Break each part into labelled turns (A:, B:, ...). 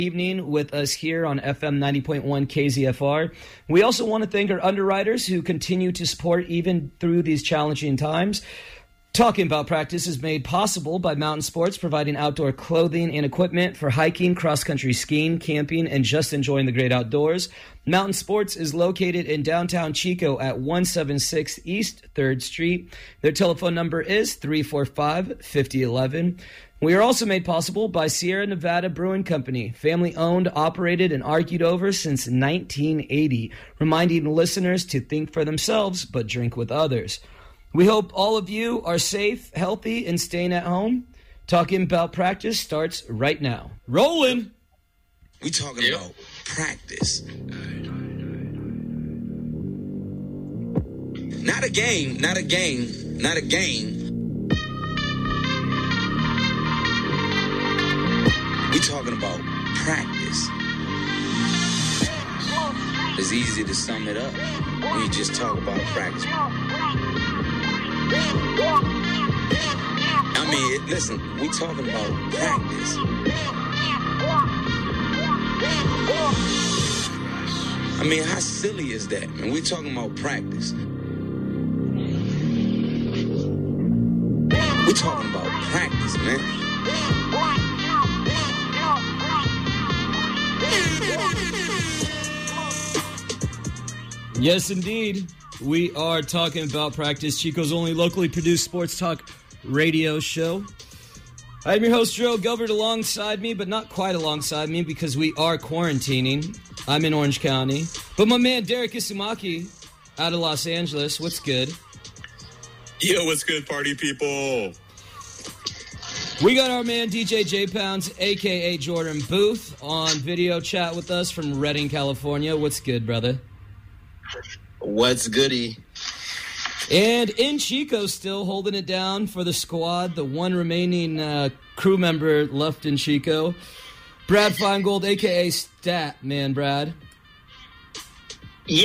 A: Evening with us here on FM 90.1 KZFR. We also want to thank our underwriters who continue to support even through these challenging times. Talking About Practice is made possible by Mountain Sports, providing outdoor clothing and equipment for hiking, cross-country skiing, camping, and just enjoying the great outdoors. Mountain Sports is located in downtown Chico at 176 East 3rd Street. Their telephone number is 345-5011. We are also made possible by Sierra Nevada Brewing Company, family-owned, operated, and argued over since 1980, reminding listeners to think for themselves but drink with others. We hope all of you are safe, healthy, and staying at home. Talking About Practice starts right now. Rolling!
B: We talking about practice. Not a game, not a game, not a game. We talking about practice. It's easy to sum it up when you just talk about practice. I mean, listen, we talking about practice. I mean, how silly is that, man? We talking about practice. We talking about practice, man.
A: Yes, indeed. We are talking about practice, Chico's only locally produced sports talk radio show. I'm your host, Joe Gilbert, alongside me, but not quite alongside me because we are quarantining. I'm in Orange County. But my man, Derek Isumaki, out of Los Angeles. What's good?
C: Yo, what's good, party people?
A: We got our man, DJ J Pounds, a.k.a. Jordan Booth, on video chat with us from Redding, California. What's good, brother?
D: What's goody?
A: And in Chico, still holding it down for the squad, the one remaining crew member left in Chico, Brad Feingold, a.k.a. Stat Man Brad.
E: Yeah.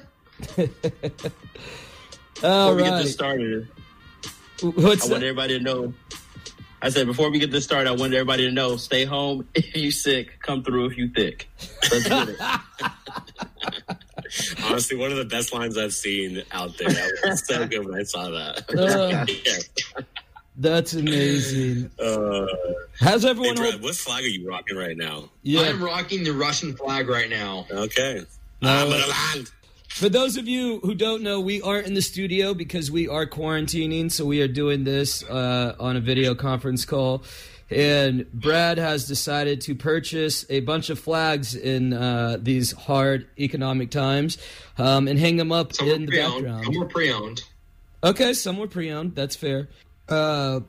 A: All
D: Before we
A: right.
D: get this started, I
A: What's
D: want
A: that?
D: everybody to know. I said, before we get this started, I want everybody to know, stay home if you sick, come through if you thick. Let's get it.
C: Honestly, one of the best lines I've seen out there. That was so good when I saw that. Yeah.
A: That's amazing. How's
C: Hey,
A: everyone?
C: Brad, what flag are you rocking right now?
A: Yeah.
E: I'm rocking the Russian flag right now.
C: Okay.
A: No. For those of you who don't know, we aren't in the studio because we are quarantining, so we are doing this on a video conference call. And Brad has decided to purchase a bunch of flags in these hard economic times and hang them up in the background.
E: Some were pre-owned.
A: Okay, some were pre-owned. That's fair. So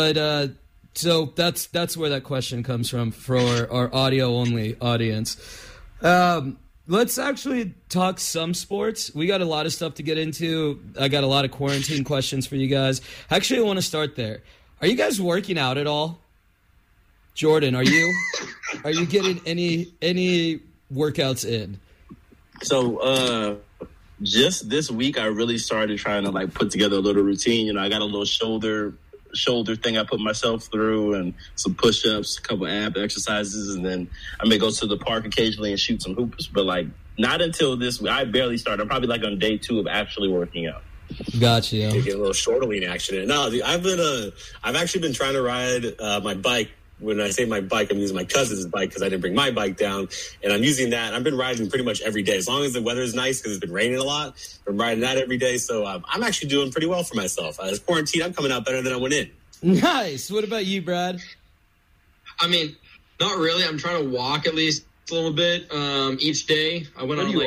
A: that's where that question comes from for our audio-only audience. Let's actually talk some sports. We got a lot of stuff to get into. I got a lot of quarantine questions for you guys. Actually, I want to start there. Are you guys working out at all? Jordan, are you getting any workouts in?
D: So, just this week, I really started trying to put together a little routine. You know, I got a little shoulder thing I put myself through, and some push-ups, a couple ab exercises, and then I may go to the park occasionally and shoot some hoops. But not until this week. I barely started. I'm probably on day 2 of actually working out.
A: Gotcha.
C: You get a little shorter lean action. No, I've actually been trying to ride my bike. When I say my bike, I'm using my cousin's bike because I didn't bring my bike down. And I'm using that. I've been riding pretty much every day. As long as the weather is nice, because it's been raining a lot, I'm riding that every day. So I'm actually doing pretty well for myself. As quarantine, I'm coming out better than I went in.
A: Nice. What about you, Brad?
E: I mean, not really. I'm trying to walk at least a little bit each day. I went on
D: What?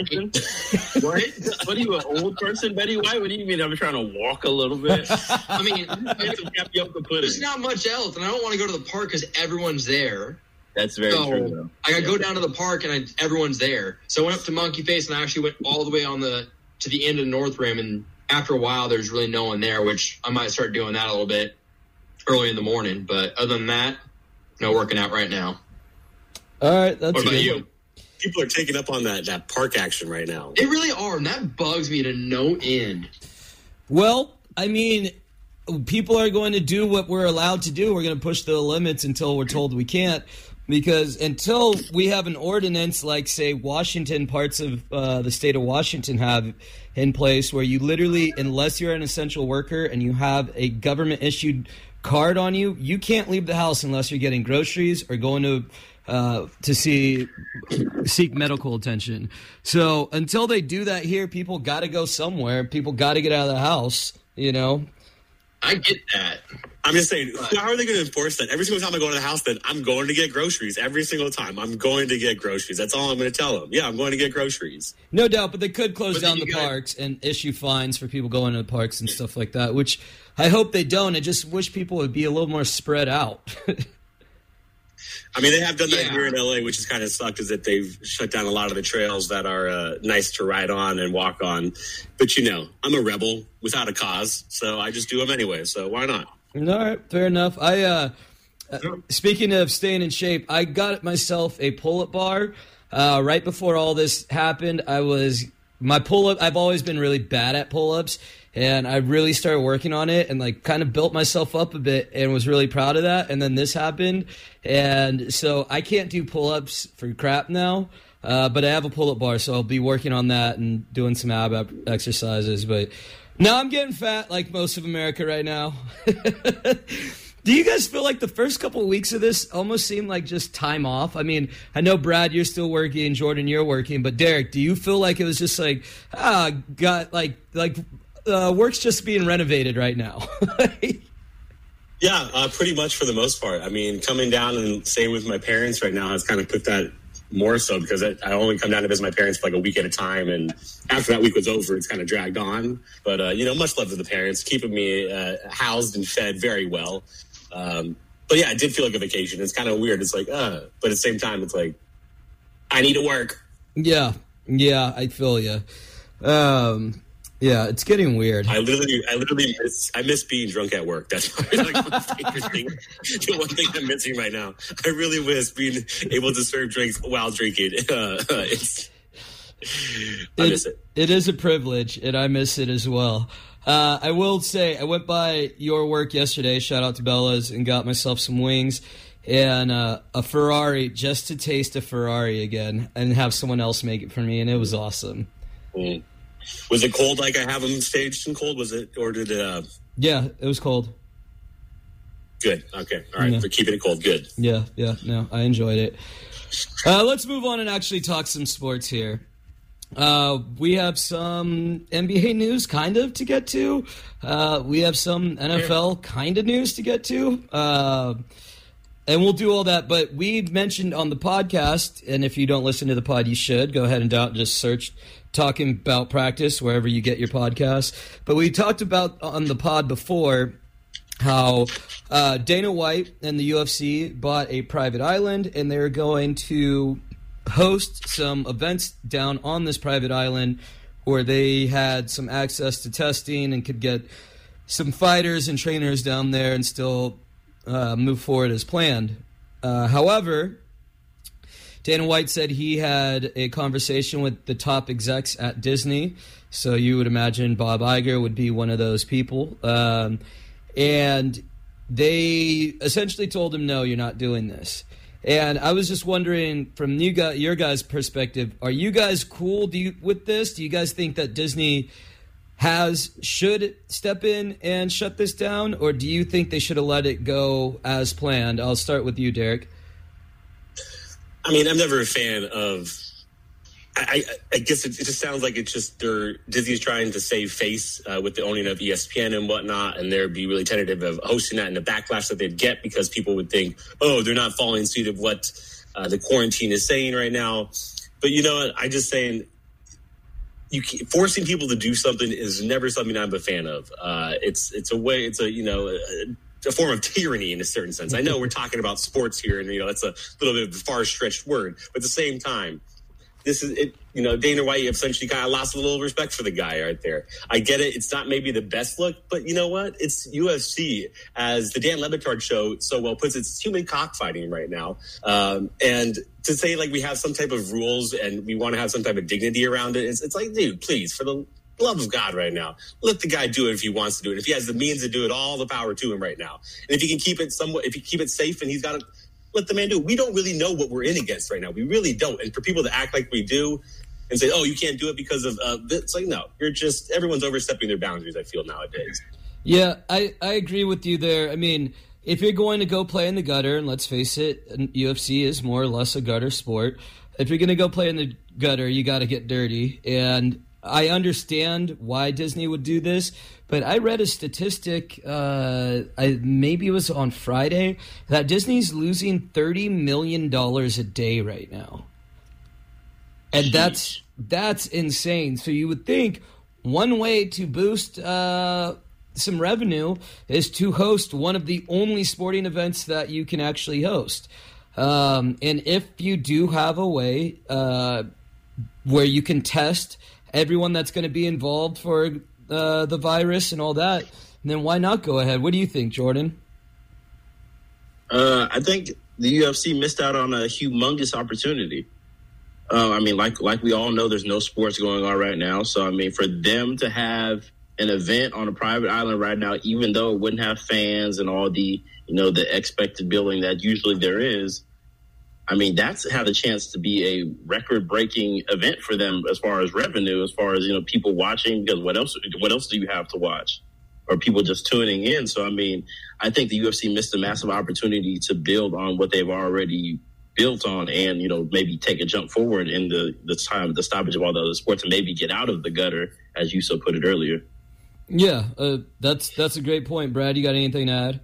D: What are you, an old person, Betty White? What do you mean I'm trying to walk a little bit?
E: I mean, there's
D: There's
E: not much else, and I don't want to go to the park because everyone's there.
D: That's very true, though.
E: I got to go down to the park, and everyone's there. So I went up to Monkey Face, and I actually went all the way to the end of the North Rim, and after a while, there's really no one there, which I might start doing that a little bit early in the morning. But other than that, no working out right now.
A: All right, that's
E: What about
A: good.
E: you?
C: People are taking up on that park action right now.
E: They really are, and that bugs me to no end.
A: Well, I mean, people are going to do what we're allowed to do. We're going to push the limits until we're told we can't. Because until we have an ordinance like, say, Washington, parts of the state of Washington have in place where you literally, unless you're an essential worker and you have a government-issued card on you, you can't leave the house unless you're getting groceries or going to seek medical attention. So until they do that here, people got to go somewhere. People got to get out of the house, you know?
E: I get that.
C: I'm just saying, how are they going to enforce that? Every single time I go to the house, then I'm going to get groceries. Every single time, I'm going to get groceries. That's all I'm going to tell them. Yeah, I'm going to get groceries.
A: No doubt, but they could close down the parks and issue fines for people going to the parks and stuff like that, which I hope they don't. I just wish people would be a little more spread out.
C: I mean, they have done that here in LA, which has kind of sucked, is that they've shut down a lot of the trails that are nice to ride on and walk on. But, you know, I'm a rebel without a cause, so I just do them anyway. So why not?
A: All right, fair enough. Speaking of staying in shape, I got myself a pull-up bar right before all this happened. I've always been really bad at pull-ups, and I really started working on it and like kind of built myself up a bit and was really proud of that. And then this happened, and so I can't do pull-ups for crap now. But I have a pull-up bar, so I'll be working on that and doing some ab exercises. But now I'm getting fat like most of America right now. Do you guys feel like the first couple of weeks of this almost seemed like just time off? I mean, I know, Brad, you're still working, Jordan, you're working, but Derek, do you feel like it was just like, work's just being renovated right now?
C: Yeah, pretty much for the most part. I mean, coming down and staying with my parents right now has kind of put that more so, because I only come down to visit my parents for like a week at a time, and after that week was over, it's kind of dragged on. But, you know, much love to the parents, keeping me housed and fed very well. But yeah, it did feel like a vacation. It's kind of weird. It's like, but at the same time, it's like, I need to work. Yeah,
A: I feel you. Yeah, it's getting weird.
C: I literally miss being drunk at work. That's like the one thing I'm missing right now. I really miss being able to serve drinks while drinking. I miss it. It
A: is a privilege, and I miss it as well. I will say, I went by your work yesterday, shout out to Bella's, and got myself some wings and a Ferrari, just to taste a Ferrari again and have someone else make it for me, and it was awesome.
C: Mm. Was it cold like I have them staged and cold? Was it, or did it?
A: Yeah, it was cold.
C: Good. Okay. All right. Yeah. For keeping it cold. Good.
A: Yeah. No, I enjoyed it. Let's move on and actually talk some sports here. We have some NBA news kind of to get to. We have some NFL kind of news to get to. And we'll do all that. But we mentioned on the podcast, and if you don't listen to the pod, you should. Go ahead and just search Talking About Practice wherever you get your podcasts. But we talked about on the pod before how Dana White and the UFC bought a private island, and they're going to host some events down on this private island where they had some access to testing and could get some fighters and trainers down there and still move forward as planned. However, Dana White said he had a conversation with the top execs at Disney, so you would imagine Bob Iger would be one of those people. And they essentially told him, no, you're not doing this. And I was just wondering, from your guys' perspective, are you guys cool with this? Do you guys think that Disney should step in and shut this down, or do you think they should have let it go as planned? I'll start with you, Derek.
C: I mean, I'm never a fan of. I guess it just sounds like it's just Disney's trying to save face with the owning of ESPN and whatnot, and they'd be really tentative of hosting that and the backlash that they'd get because people would think, oh, they're not following suit of what the quarantine is saying right now. But you know what? I'm just saying, forcing people to do something is never something I'm a fan of. It's a form of tyranny in a certain sense. I know we're talking about sports here, and that's a little bit of a far-stretched word, but at the same time, this is it. Dana White essentially kind of lost a little respect for the guy right there. I get it; it's not maybe the best look, but you know what? It's UFC, as the Dan Le Batard show so well puts it. It's human cockfighting right now, and to say like we have some type of rules and we want to have some type of dignity around it, it's like, dude, please, for the love of God right now, let the guy do it if he wants to do it. If he has the means to do it, all the power to him right now. And if he can keep it if you keep it safe and he's got it, let the man do. We don't really know what we're in against right now. We really don't. And for people to act like we do and say, oh, you can't do it because of it's like, no, everyone's overstepping their boundaries, I feel, nowadays.
A: Yeah, I agree with you there. I mean, if you're going to go play in the gutter, and let's face it, UFC is more or less a gutter sport. If you're going to go play in the gutter, you got to get dirty. And I understand why Disney would do this, but I read a statistic, maybe it was on Friday, that Disney's losing $30 million a day right now. And that's insane. So you would think one way to boost some revenue is to host one of the only sporting events that you can actually host. And if you do have a way where you can test everyone that's going to be involved for the virus and all that, then why not go ahead? What do you think, Jordan?
D: I think the UFC missed out on a humongous opportunity. I mean, like we all know, there's no sports going on right now. So, I mean, for them to have an event on a private island right now, even though it wouldn't have fans and all the, the expected billing that usually there is, I mean, that's had a chance to be a record-breaking event for them as far as revenue, as far as, people watching, because what else do you have to watch? Or people just tuning in? So, I mean, I think the UFC missed a massive opportunity to build on what they've already built on and, maybe take a jump forward in the stoppage of all the other sports and maybe get out of the gutter, as you so put it earlier.
A: Yeah, that's a great point. Brad, you got anything to add?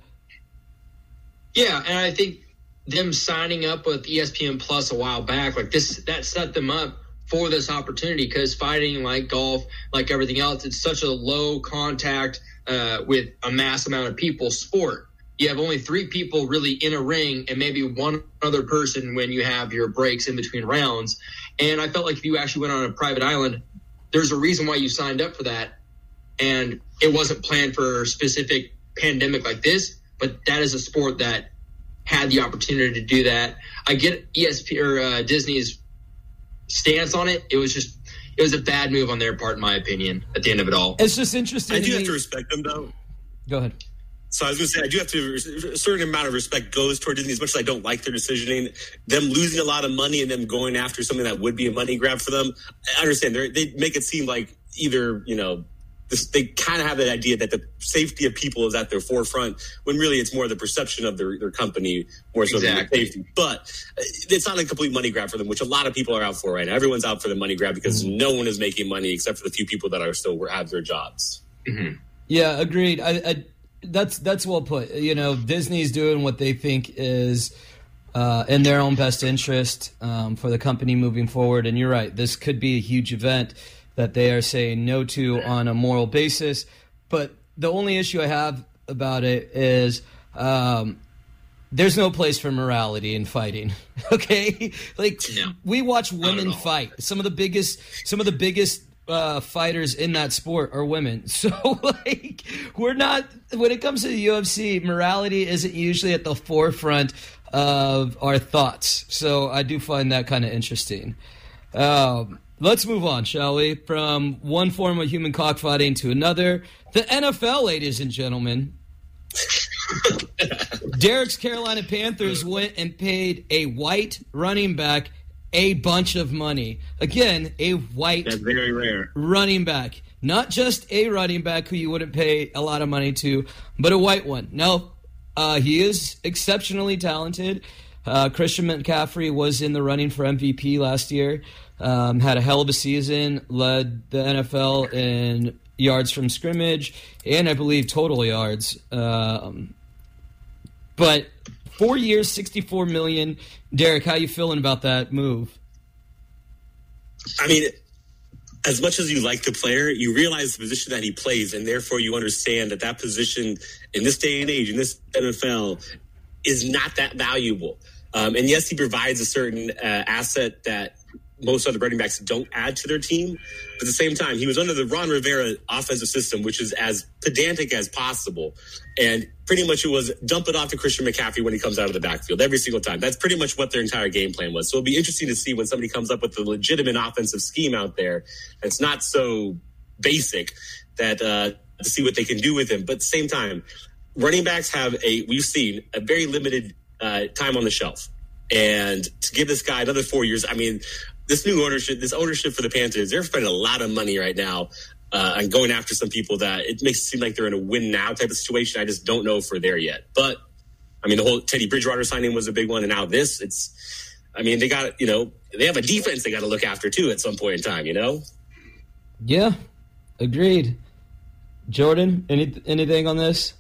E: Yeah, and I think them signing up with ESPN Plus a while back, like that set them up for this opportunity, because fighting, like golf, like everything else, it's such a low contact with a mass amount of people sport. You have only 3 people really in a ring and maybe one other person when you have your breaks in between rounds. And I felt like if you actually went on a private island, there's a reason why you signed up for that. And it wasn't planned for a specific pandemic like this, but that is a sport that had the opportunity to do that. I get ESPN or Disney's stance on it. It was a bad move on their part, in my opinion, at the end of it all.
A: It's just interesting.
C: I do have to respect them, though.
A: Go ahead.
C: So I was going to say, I do have to, a certain amount of respect goes toward Disney, as much as I don't like their decisioning. Them losing a lot of money and them going after something that would be a money grab for them. I understand. They make it seem like either, they kind of have that idea that the safety of people is at their forefront, when really it's more the perception of their company more so than their safety. But it's not a complete money grab for them, which a lot of people are out for right now. Everyone's out for the money grab because no one is making money except for the few people that are still have their jobs.
E: Mm-hmm.
A: Yeah, agreed. That's well put. Disney's doing what they think is in their own best interest for the company moving forward. And you're right, this could be a huge event that they are saying no to on a moral basis. But the only issue I have about it is there's no place for morality in fighting. Okay? We watch women fight. Some of the biggest fighters in that sport are women. So, we're not, when it comes to the UFC, morality isn't usually at the forefront of our thoughts. So I do find that kind of interesting. Let's move on, shall we? From one form of human cockfighting to another. The NFL, ladies and gentlemen. Derek's Carolina Panthers went and paid a white running back a bunch of money. Again, a white
D: That's very rare.
A: running back. Not just a running back who you wouldn't pay a lot of money to, but a white one. Now, he is exceptionally talented. Christian McCaffrey was in the running for MVP last year. Had a hell of a season, led the NFL in yards from scrimmage, and I believe total yards. But 4 years, $64 million. Derek, how you feeling about that move?
C: I mean, as much as you like the player, you realize the position that he plays, and therefore you understand that position in this day and age, in this NFL, is not that valuable. And yes, he provides a certain asset that most other running backs don't add to their team. But at the same time, he was under the Ron Rivera offensive system, which is as pedantic as possible. And pretty much it was dump it off to Christian McCaffrey when he comes out of the backfield every single time. That's pretty much what their entire game plan was. So it'll be interesting to see when somebody comes up with a legitimate offensive scheme out there that's not so basic, that to see what they can do with him. But at the same time, running backs have we've seen a very limited time on the shelf. And to give this guy another 4 years, I mean, this ownership for the Panthers, they're spending a lot of money right now on going after some people that it makes it seem like they're in a win now type of situation. I just don't know if we're there yet. But, I mean, the whole Teddy Bridgewater signing was a big one. And now this, they got, they have a defense they got to look after too at some point in time,
A: Yeah, agreed. Jordan, anything on this?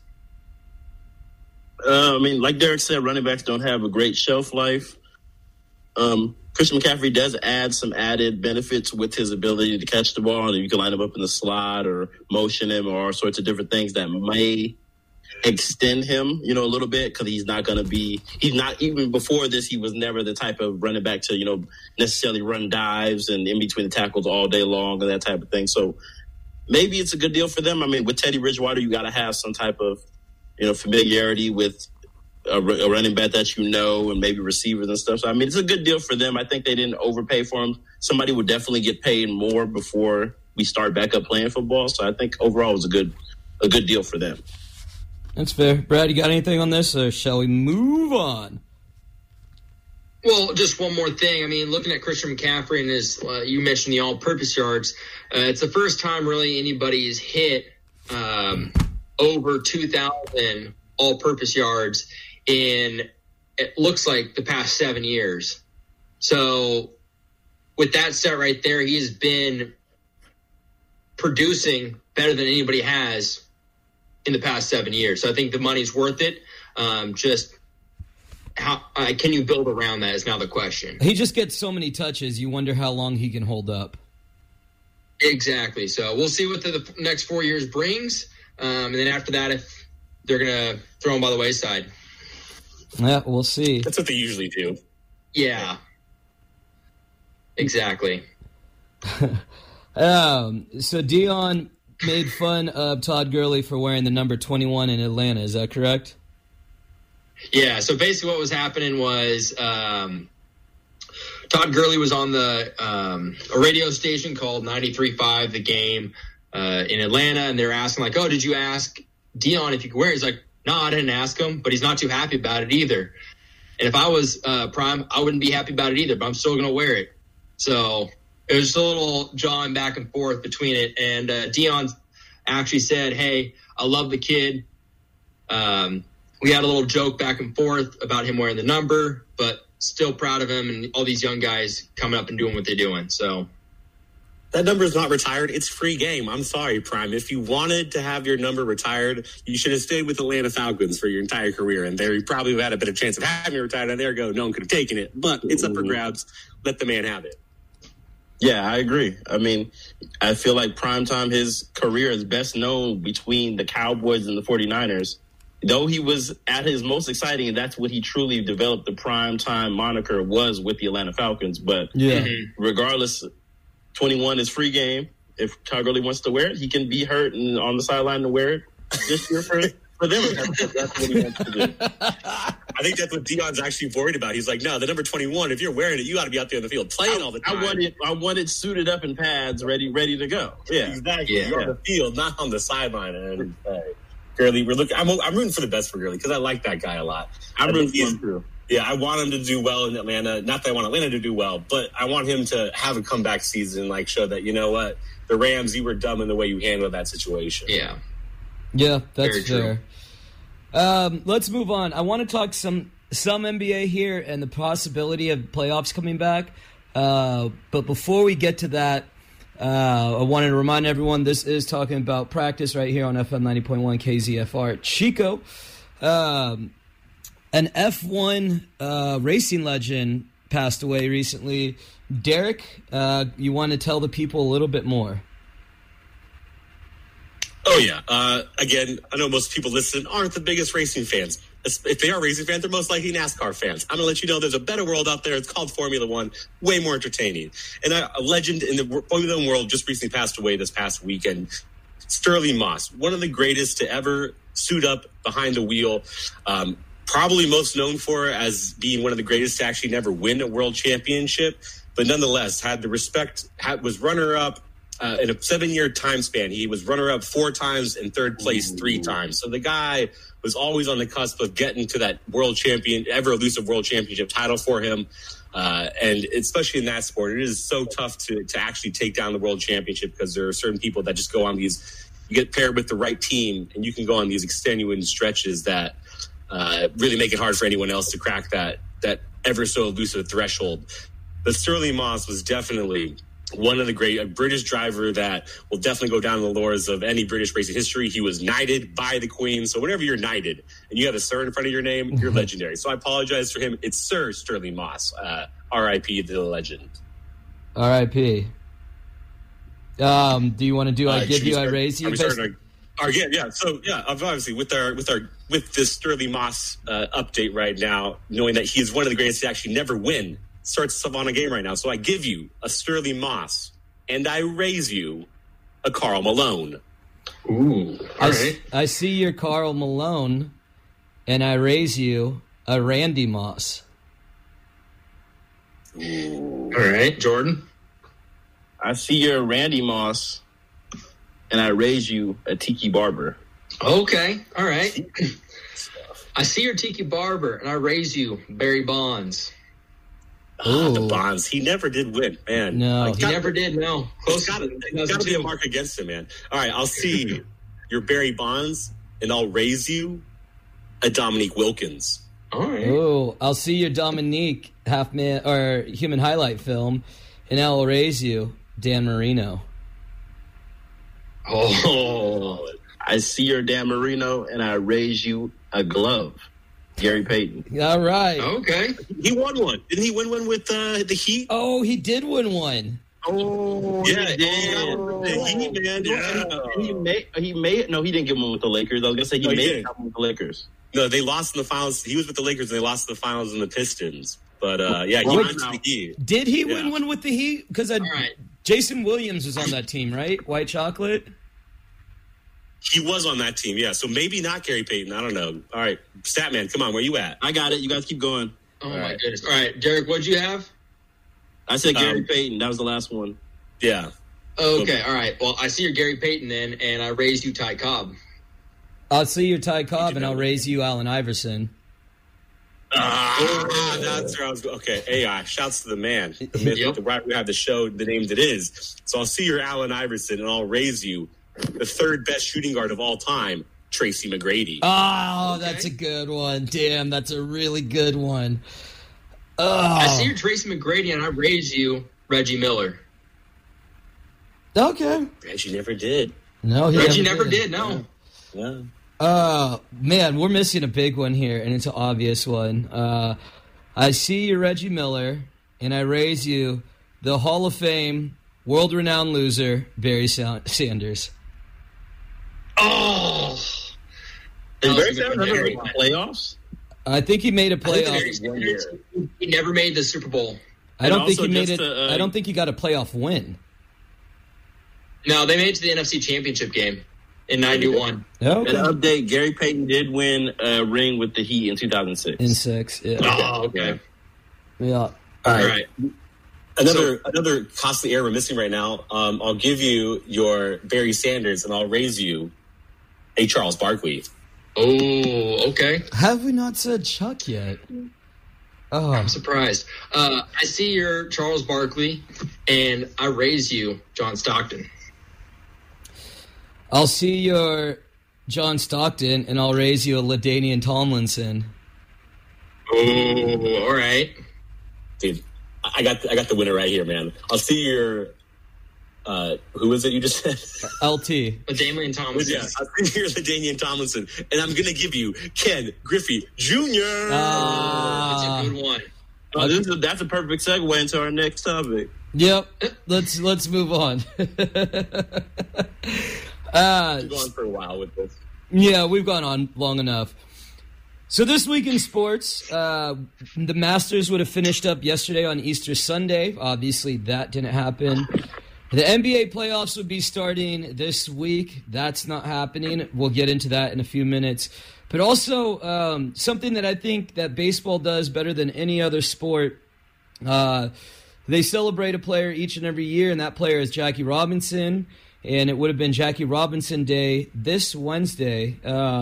D: I mean, like Derek said, running backs don't have a great shelf life. Christian McCaffrey does add some added benefits with his ability to catch the ball, and you can line him up in the slot or motion him or all sorts of different things that may extend him, a little bit, because he's not even before this, he was never the type of running back to, necessarily run dives and in between the tackles all day long and that type of thing. So maybe it's a good deal for them. I mean, with Teddy Bridgewater, you got to have some type of, familiarity with a running back that and maybe receivers and stuff. So, I mean, it's a good deal for them. I think they didn't overpay for him. Somebody would definitely get paid more before we start back up playing football. So I think overall it was a good deal for them.
A: That's fair. Brad, you got anything on this, or shall we move on?
E: Well, just one more thing. I mean, looking at Christian McCaffrey and his, you mentioned the all-purpose yards, it's the first time really anybody's hit over 2,000 all-purpose yards in, it looks like, the past 7 years. So with that set right there, he has been producing better than anybody has in the past 7 years. So I think the money's worth it. Just how can you build around that is now the question.
A: He just gets so many touches, you wonder how long he can hold up.
E: Exactly. So we'll see what the next 4 years brings. And then after that, if they're going to throw him by the wayside.
A: Yeah, we'll see.
C: That's what they usually do.
E: Yeah. Exactly.
A: So Dion made fun of Todd Gurley for wearing the number 21 in Atlanta. Is that correct?
E: Yeah. So basically what was happening was Todd Gurley was on a radio station called 93.5 The Game in Atlanta, and they're asking like, "Oh, did you ask Dion if you could wear it?" He's like, "No, I didn't ask him," but he's not too happy about it either. And if I was Prime, I wouldn't be happy about it either, but I'm still going to wear it. So it was just a little jawing back and forth between it. And Dion actually said, "Hey, I love the kid." We had a little joke back and forth about him wearing the number, but still proud of him and all these young guys coming up and doing what they're doing. So
C: that number is not retired. It's free game. I'm sorry, Prime. If you wanted to have your number retired, you should have stayed with Atlanta Falcons for your entire career. And there you probably would have had a better chance of having it retired. And there you go. No one could have taken it. But it's up for grabs. Let the man have it.
D: Yeah, I agree. I mean, I feel like Primetime, his career is best known between the Cowboys and the 49ers. Though he was at his most exciting, and that's what he truly developed the Primetime moniker was with the Atlanta Falcons. But regardless, 21 is free game. If Todd Gurley wants to wear it, he can be hurt and on the sideline to wear it this year for them. That's what he wants to do.
C: I think that's what Dion's actually worried about. He's like, no, the number 21, if you're wearing it, you got to be out there in the field playing all the time.
D: I want it suited up in pads, ready to go. Yeah,
C: exactly. Yeah. On the field, not on the sideline. And Gurley, I'm rooting for the best for Gurley because I like that guy a lot.
D: I'm rooting for him too.
C: Yeah, I want him to do well in Atlanta. Not that I want Atlanta to do well, but I want him to have a comeback season, like show that, you know what, the Rams, you were dumb in the way you handled that situation.
E: Yeah.
A: Yeah, that's fair. Let's move on. I want to talk some NBA here and the possibility of playoffs coming back. But before we get to that, I wanted to remind everyone this is Talking About Practice right here on FM 90.1 KZFR. Chico, an F1 racing legend passed away recently. Derek, you want to tell the people a little bit more?
C: Oh, yeah. Again, I know most people listening aren't the biggest racing fans. If they are racing fans, they're most likely NASCAR fans. I'm going to let you know there's a better world out there. It's called Formula One, way more entertaining. And a legend in the Formula One world just recently passed away this past weekend. Stirling Moss, one of the greatest to ever suit up behind the wheel. Probably most known for as being one of the greatest to actually never win a world championship, but nonetheless had the respect, was runner-up in a 7-year time span, he was runner-up 4 times and third place 3 times. So the guy was always on the cusp of getting to that ever-elusive world championship title for him. And especially in that sport, it is so tough to actually take down the world championship because there are certain people that just go on these, you get paired with the right team and you can go on these extenuating stretches that really make it hard for anyone else to crack that ever so elusive threshold. But Sterling Moss was definitely one of the a British driver that will definitely go down in the lores of any British racing history. He was knighted by the Queen. So whenever you're knighted and you have a Sir in front of your name, you're legendary. So I apologize for him. It's Sir Sterling Moss. R.I.P. to the legend.
A: R.I.P. Do you want to do I give you, I raise you?
C: Yeah. So obviously with this Sterling Moss update right now, knowing that he's one of the greatest to actually never win, starts on a game right now. So I give you a Sterling Moss, and I raise you a Karl Malone.
E: Ooh, all right.
A: I see your Karl Malone, and I raise you a Randy Moss.
E: Ooh. All right, Jordan.
D: I see your Randy Moss, and I raise you a Tiki Barber.
E: Okay, all right. I see your Tiki Barber, and I raise you Barry Bonds.
C: The Bonds. He never did win, man.
A: No,
E: he never did. No,
C: There's got to be a mark against him, man. All right, I'll see your Barry Bonds, and I'll raise you a Dominique Wilkins.
E: All right.
A: Oh, I'll see your Dominique half-man or human highlight film, and I'll raise you Dan Marino.
E: Oh,
D: I see your Dan Marino, and I raise you a glove. Gary Payton.
A: All right.
E: Okay.
C: He won one. Didn't he win one with the Heat?
A: Oh, he did win one.
C: Oh,
D: yeah,
C: he did. The Heat, man.
D: Yeah. He didn't get one with the Lakers. I was going to say he made one with the Lakers.
C: No, they lost in the finals. He was with the Lakers, and they lost in the finals in the Pistons. But, he went to the Heat.
A: Did he win one with the Heat? Because
E: right.
A: Jason Williams was on that team, right? White Chocolate?
C: He was on that team, yeah. So maybe not Gary Payton. I don't know. All right, Statman, come on. Where you at?
D: I got it. You guys keep going.
E: Oh, my goodness. All right, Derek, what'd you have?
D: I said Gary Payton. That was the last one.
C: Yeah.
E: Okay, all right. Well, I see your Gary Payton then, and I raised you Ty Cobb.
A: I'll see your Ty Cobb, and I'll raise you Allen Iverson.
C: That's where I was going. Okay, AI. Shouts to the man. The myth,
E: Yep.
C: We have the show, the name that is. So I'll see your Allen Iverson, and I'll raise you the third best shooting guard of all time, Tracy McGrady.
A: Oh, that's a good one. Damn, that's a really good one. Oh.
E: I see your Tracy McGrady, and I raise you Reggie Miller.
A: Okay.
C: Reggie never did.
A: No,
E: Reggie never did. No.
C: Yeah.
A: Man, we're missing a big one here, and it's an obvious one. I see you, Reggie Miller, and I raise you the Hall of Fame, world-renowned loser, Barry Sanders.
E: Oh.
D: Did Barry Sanders ever make playoffs?
A: I think he made a playoff.
E: He never made the Super Bowl.
A: I don't think he made it. I don't think he got a playoff win.
E: No, they made it to the NFC Championship game in 91.
A: Okay.
D: An update, Gary Payton did win a ring with the Heat in 2006.
A: In 6, yeah.
E: Oh, okay.
A: Yeah.
C: All
E: right.
C: Another costly error we're missing right now. I'll give you your Barry Sanders, and I'll raise you a Charles Barkley.
E: Oh, okay.
A: Have we not said Chuck yet? Oh,
E: I'm surprised. I see your Charles Barkley, and I raise you John Stockton.
A: I'll see your John Stockton, and I'll raise you a LaDainian Tomlinson.
E: Oh, all right.
C: Dude, I got the winner right here, man. I'll see your who was it you just said?
A: LT.
E: Damian Tomlinson.
C: Yeah, I'll see your LaDainian Tomlinson, and I'm gonna give you Ken Griffey Jr.
E: That's a good one.
D: That's a perfect segue into our next topic.
A: Yep. Let's move on.
C: We've gone for a while with this.
A: Yeah, we've gone on long enough. So this week in sports, the Masters would have finished up yesterday on Easter Sunday. Obviously, that didn't happen. The NBA playoffs would be starting this week. That's not happening. We'll get into that in a few minutes. But also, something that I think that baseball does better than any other sport, they celebrate a player each and every year, and that player is Jackie Robinson, and it would have been Jackie Robinson Day this Wednesday.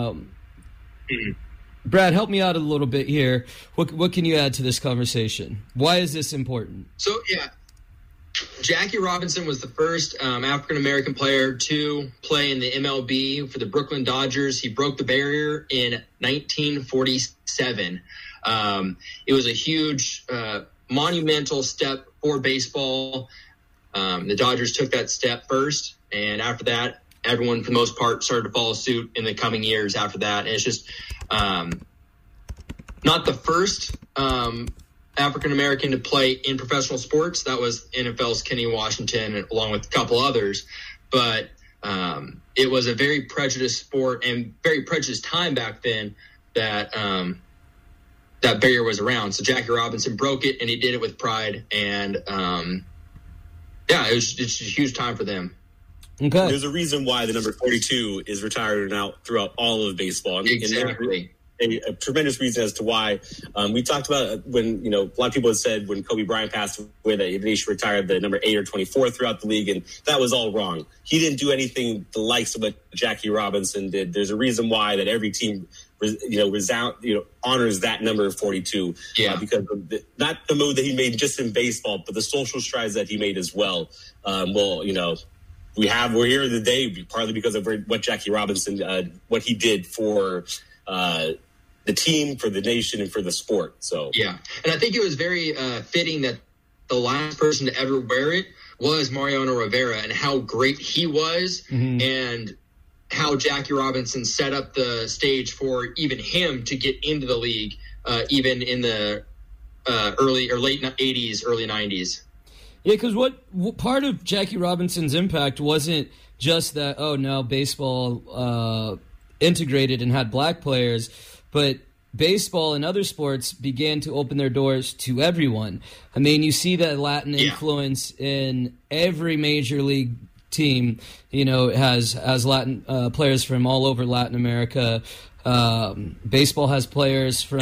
A: Brad, help me out a little bit here. What can you add to this conversation? Why is this important?
E: So, yeah, Jackie Robinson was the first African-American player to play in the MLB for the Brooklyn Dodgers. He broke the barrier in 1947. It was a huge, monumental step for baseball. The Dodgers took that step first, and after that, everyone, for the most part, started to follow suit in the coming years after that. And it's just not the first African-American to play in professional sports. That was NFL's Kenny Washington, along with a couple others. But it was a very prejudiced sport and very prejudiced time back then that that barrier was around. So Jackie Robinson broke it, and he did it with pride. And, it's a huge time for them.
A: Okay.
C: There's a reason why the number 42 is retired now throughout all of baseball.
E: Exactly.
C: And a tremendous reason as to why. We talked about when, a lot of people have said when Kobe Bryant passed away that they should retire the number 8 or 24 throughout the league, and that was all wrong. He didn't do anything the likes of what Jackie Robinson did. There's a reason why that every team honors that number 42.
E: Yeah.
C: Because of not the move that he made just in baseball, but the social strides that he made as well. We're here today partly because of what Jackie Robinson, what he did for the team, for the nation, and for the sport. So
E: yeah, and I think it was very fitting that the last person to ever wear it was Mariano Rivera, and how great he was, and how Jackie Robinson set up the stage for even him to get into the league, even in the early or late 80s, early 90s.
A: Yeah, because what part of Jackie Robinson's impact wasn't just that, baseball integrated and had black players, but baseball and other sports began to open their doors to everyone. I mean, you see that Latin influence in every major league team, has Latin players from all over Latin America. Baseball has players from...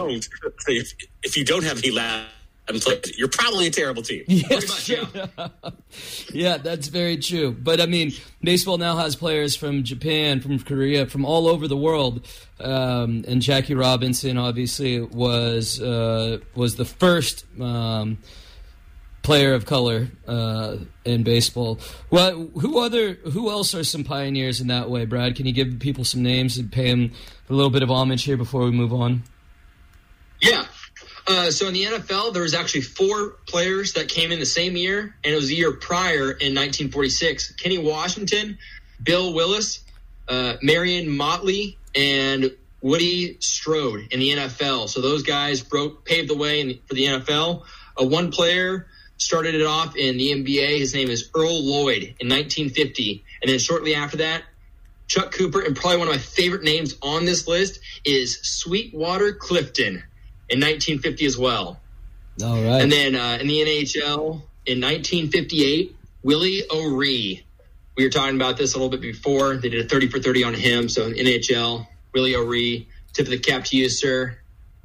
C: If you don't have any Latin players, you're probably a terrible team.
A: Yes, yeah, that's very true. But, I mean, baseball now has players from Japan, from Korea, from all over the world. And Jackie Robinson, obviously, was the first player of color in baseball. Well, who else are some pioneers in that way, Brad? Can you give people some names and pay them a little bit of homage here before we move on?
E: Yeah. So in the NFL, there was actually 4 players that came in the same year, and it was the year prior in 1946. Kenny Washington, Bill Willis, Marion Motley, and Woody Strode in the NFL. So those guys paved the way for the NFL. One player started it off in the NBA. His name is Earl Lloyd in 1950. And then shortly after that, Chuck Cooper, and probably one of my favorite names on this list is Sweetwater Clifton in 1950 as well.
A: All right.
E: And then in the NHL in 1958, Willie O'Ree. We were talking about this a little bit before. They did a 30 for 30 on him. So in NHL, Willie O'Ree, tip of the cap to you, sir.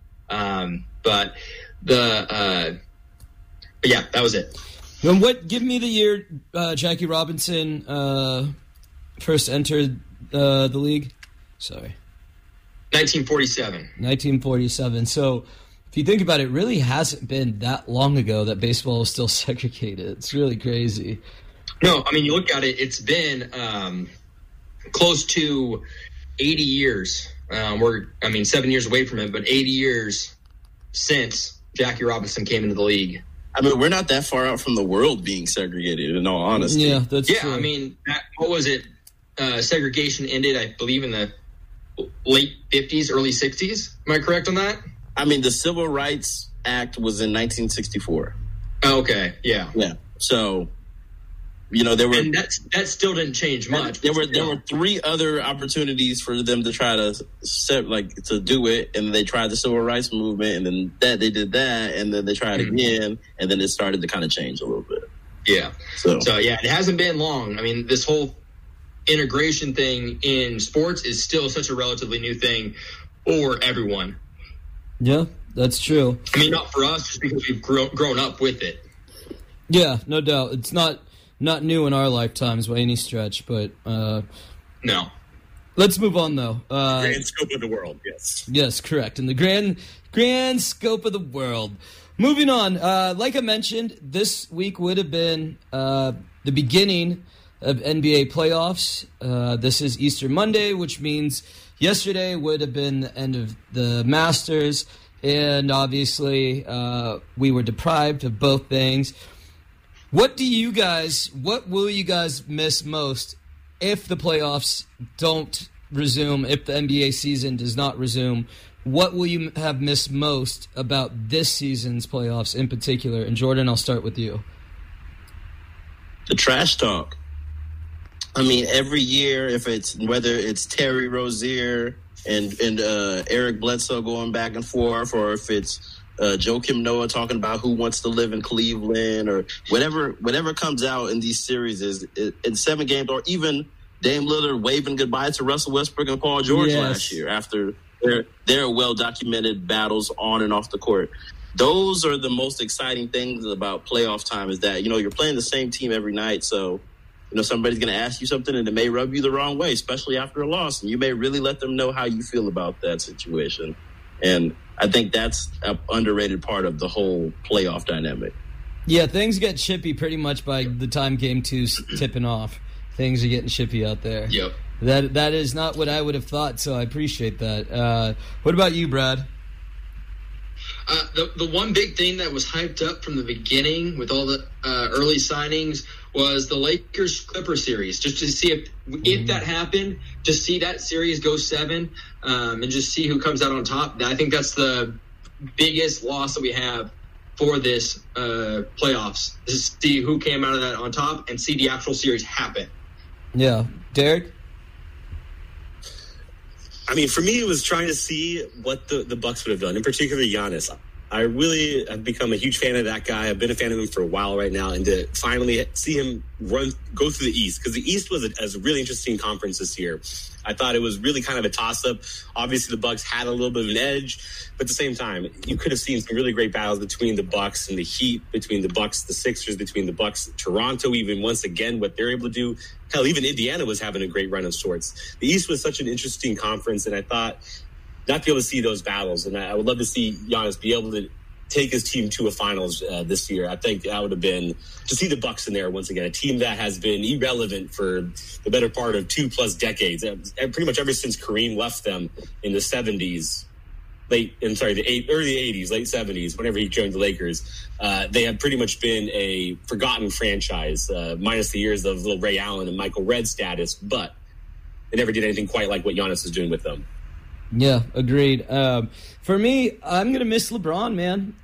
E: But that was it.
A: And give me the year Jackie Robinson first entered the league. Sorry.
E: 1947.
A: 1947. So if you think about it, it really hasn't been that long ago that baseball was still segregated. It's really crazy.
E: No, I mean, you look at it, it's been close to 80 years. 7 years away from it, but 80 years since Jackie Robinson came into the league.
D: I mean, we're not that far out from the world being segregated, in all honesty.
A: Yeah, that's true.
E: I mean, what was it? Segregation ended, I believe, in the late 50s, early 60s. Am I correct on that?
D: I mean, the Civil Rights Act was in 1964.
E: Okay, yeah.
D: Yeah. So, there were...
E: And that still didn't change much.
D: There were 3 other opportunities for them to try to to do it, and they tried the Civil Rights Movement, and then they did that, and then they tried again, and then it started to kind of change a little bit.
E: Yeah. So yeah, it hasn't been long. I mean, this whole integration thing in sports is still such a relatively new thing for everyone.
A: Yeah, that's true.
E: I mean, not for us, just because we've grown up with it.
A: Yeah, no doubt. It's not new in our lifetimes by any stretch, but
E: no.
A: Let's move on, though.
C: Grand scope of the world, yes.
A: Yes, correct. In the grand scope of the world. Moving on, like I mentioned, this week would have been the beginning of NBA playoffs. This is Easter Monday, which means yesterday would have been the end of the Masters, and obviously we were deprived of both things. What will you guys miss most if the playoffs don't resume, if the NBA season does not resume? What will you have missed most about this season's playoffs in particular? And Jordan, I'll start with you.
D: The trash talk. I mean, every year, whether it's Terry Rozier and Eric Bledsoe going back and forth, or if it's Joakim Noah talking about who wants to live in Cleveland, or whatever comes out in these series is in 7 games, or even Dame Lillard waving goodbye to Russell Westbrook and Paul George last year after their well-documented battles on and off the court. Those are the most exciting things about playoff time, is that, you're playing the same team every night. So, somebody's going to ask you something and it may rub you the wrong way, especially after a loss. And you may really let them know how you feel about that situation. And I think that's an underrated part of the whole playoff dynamic.
A: Yeah, things get chippy pretty much by the time Game 2's tipping off. Things are getting chippy out there.
E: Yep.
A: That is not what I would have thought, so I appreciate that. What about you, Brad?
E: The one big thing that was hyped up from the beginning with all the early signings was the Lakers-Clippers series, just to see if that happened, to see that series go 7 and just see who comes out on top. I think that's the biggest loss that we have for this playoffs, is to see who came out of that on top and see the actual series happen.
A: Yeah. Derek?
C: I mean, for me, it was trying to see what the Bucks would have done, in particular Giannis. I really have become a huge fan of that guy. I've been a fan of him for a while right now, and to finally see him go through the East, because the East was a really interesting conference this year. I thought it was really kind of a toss-up. Obviously, the Bucks had a little bit of an edge, but at the same time, you could have seen some really great battles between the Bucks and the Heat, between the Bucks, the Sixers, between the Bucks, Toronto, even once again, what they're able to do. Hell, even Indiana was having a great run of sorts. The East was such an interesting conference, and I thought not to be able to see those battles, and I would love to see Giannis be able to take his team to a finals this year. I think that would have been, to see the Bucks in there once again, a team that has been irrelevant for the better part of 2+ decades, pretty much ever since Kareem left them in the 70s, early 80s, late 70s, whenever he joined the Lakers. They have pretty much been a forgotten franchise, minus the years of little Ray Allen and Michael Redd status, but they never did anything quite like what Giannis is doing with them.
A: Yeah, agreed. For me, I'm going to miss LeBron, man.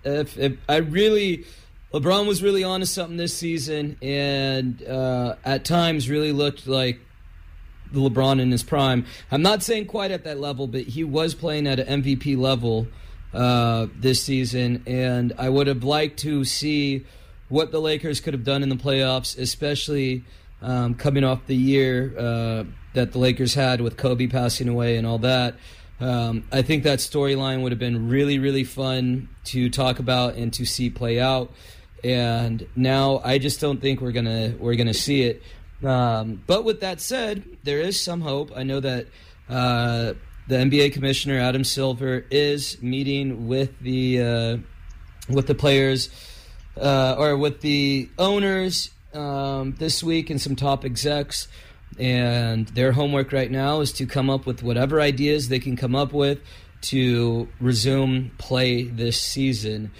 A: LeBron was really onto something this season, and at times really looked like the LeBron in his prime. I'm not saying quite at that level, but he was playing at an MVP level this season, and I would have liked to see what the Lakers could have done in the playoffs, especially coming off the year that the Lakers had with Kobe passing away and all that. I think that storyline would have been really, really fun to talk about and to see play out. And now I just don't think we're gonna see it. But with that said, there is some hope. I know that the NBA commissioner Adam Silver is meeting with the players or with the owners this week and some top execs. And their homework right now is to come up with whatever ideas they can come up with to resume play this season.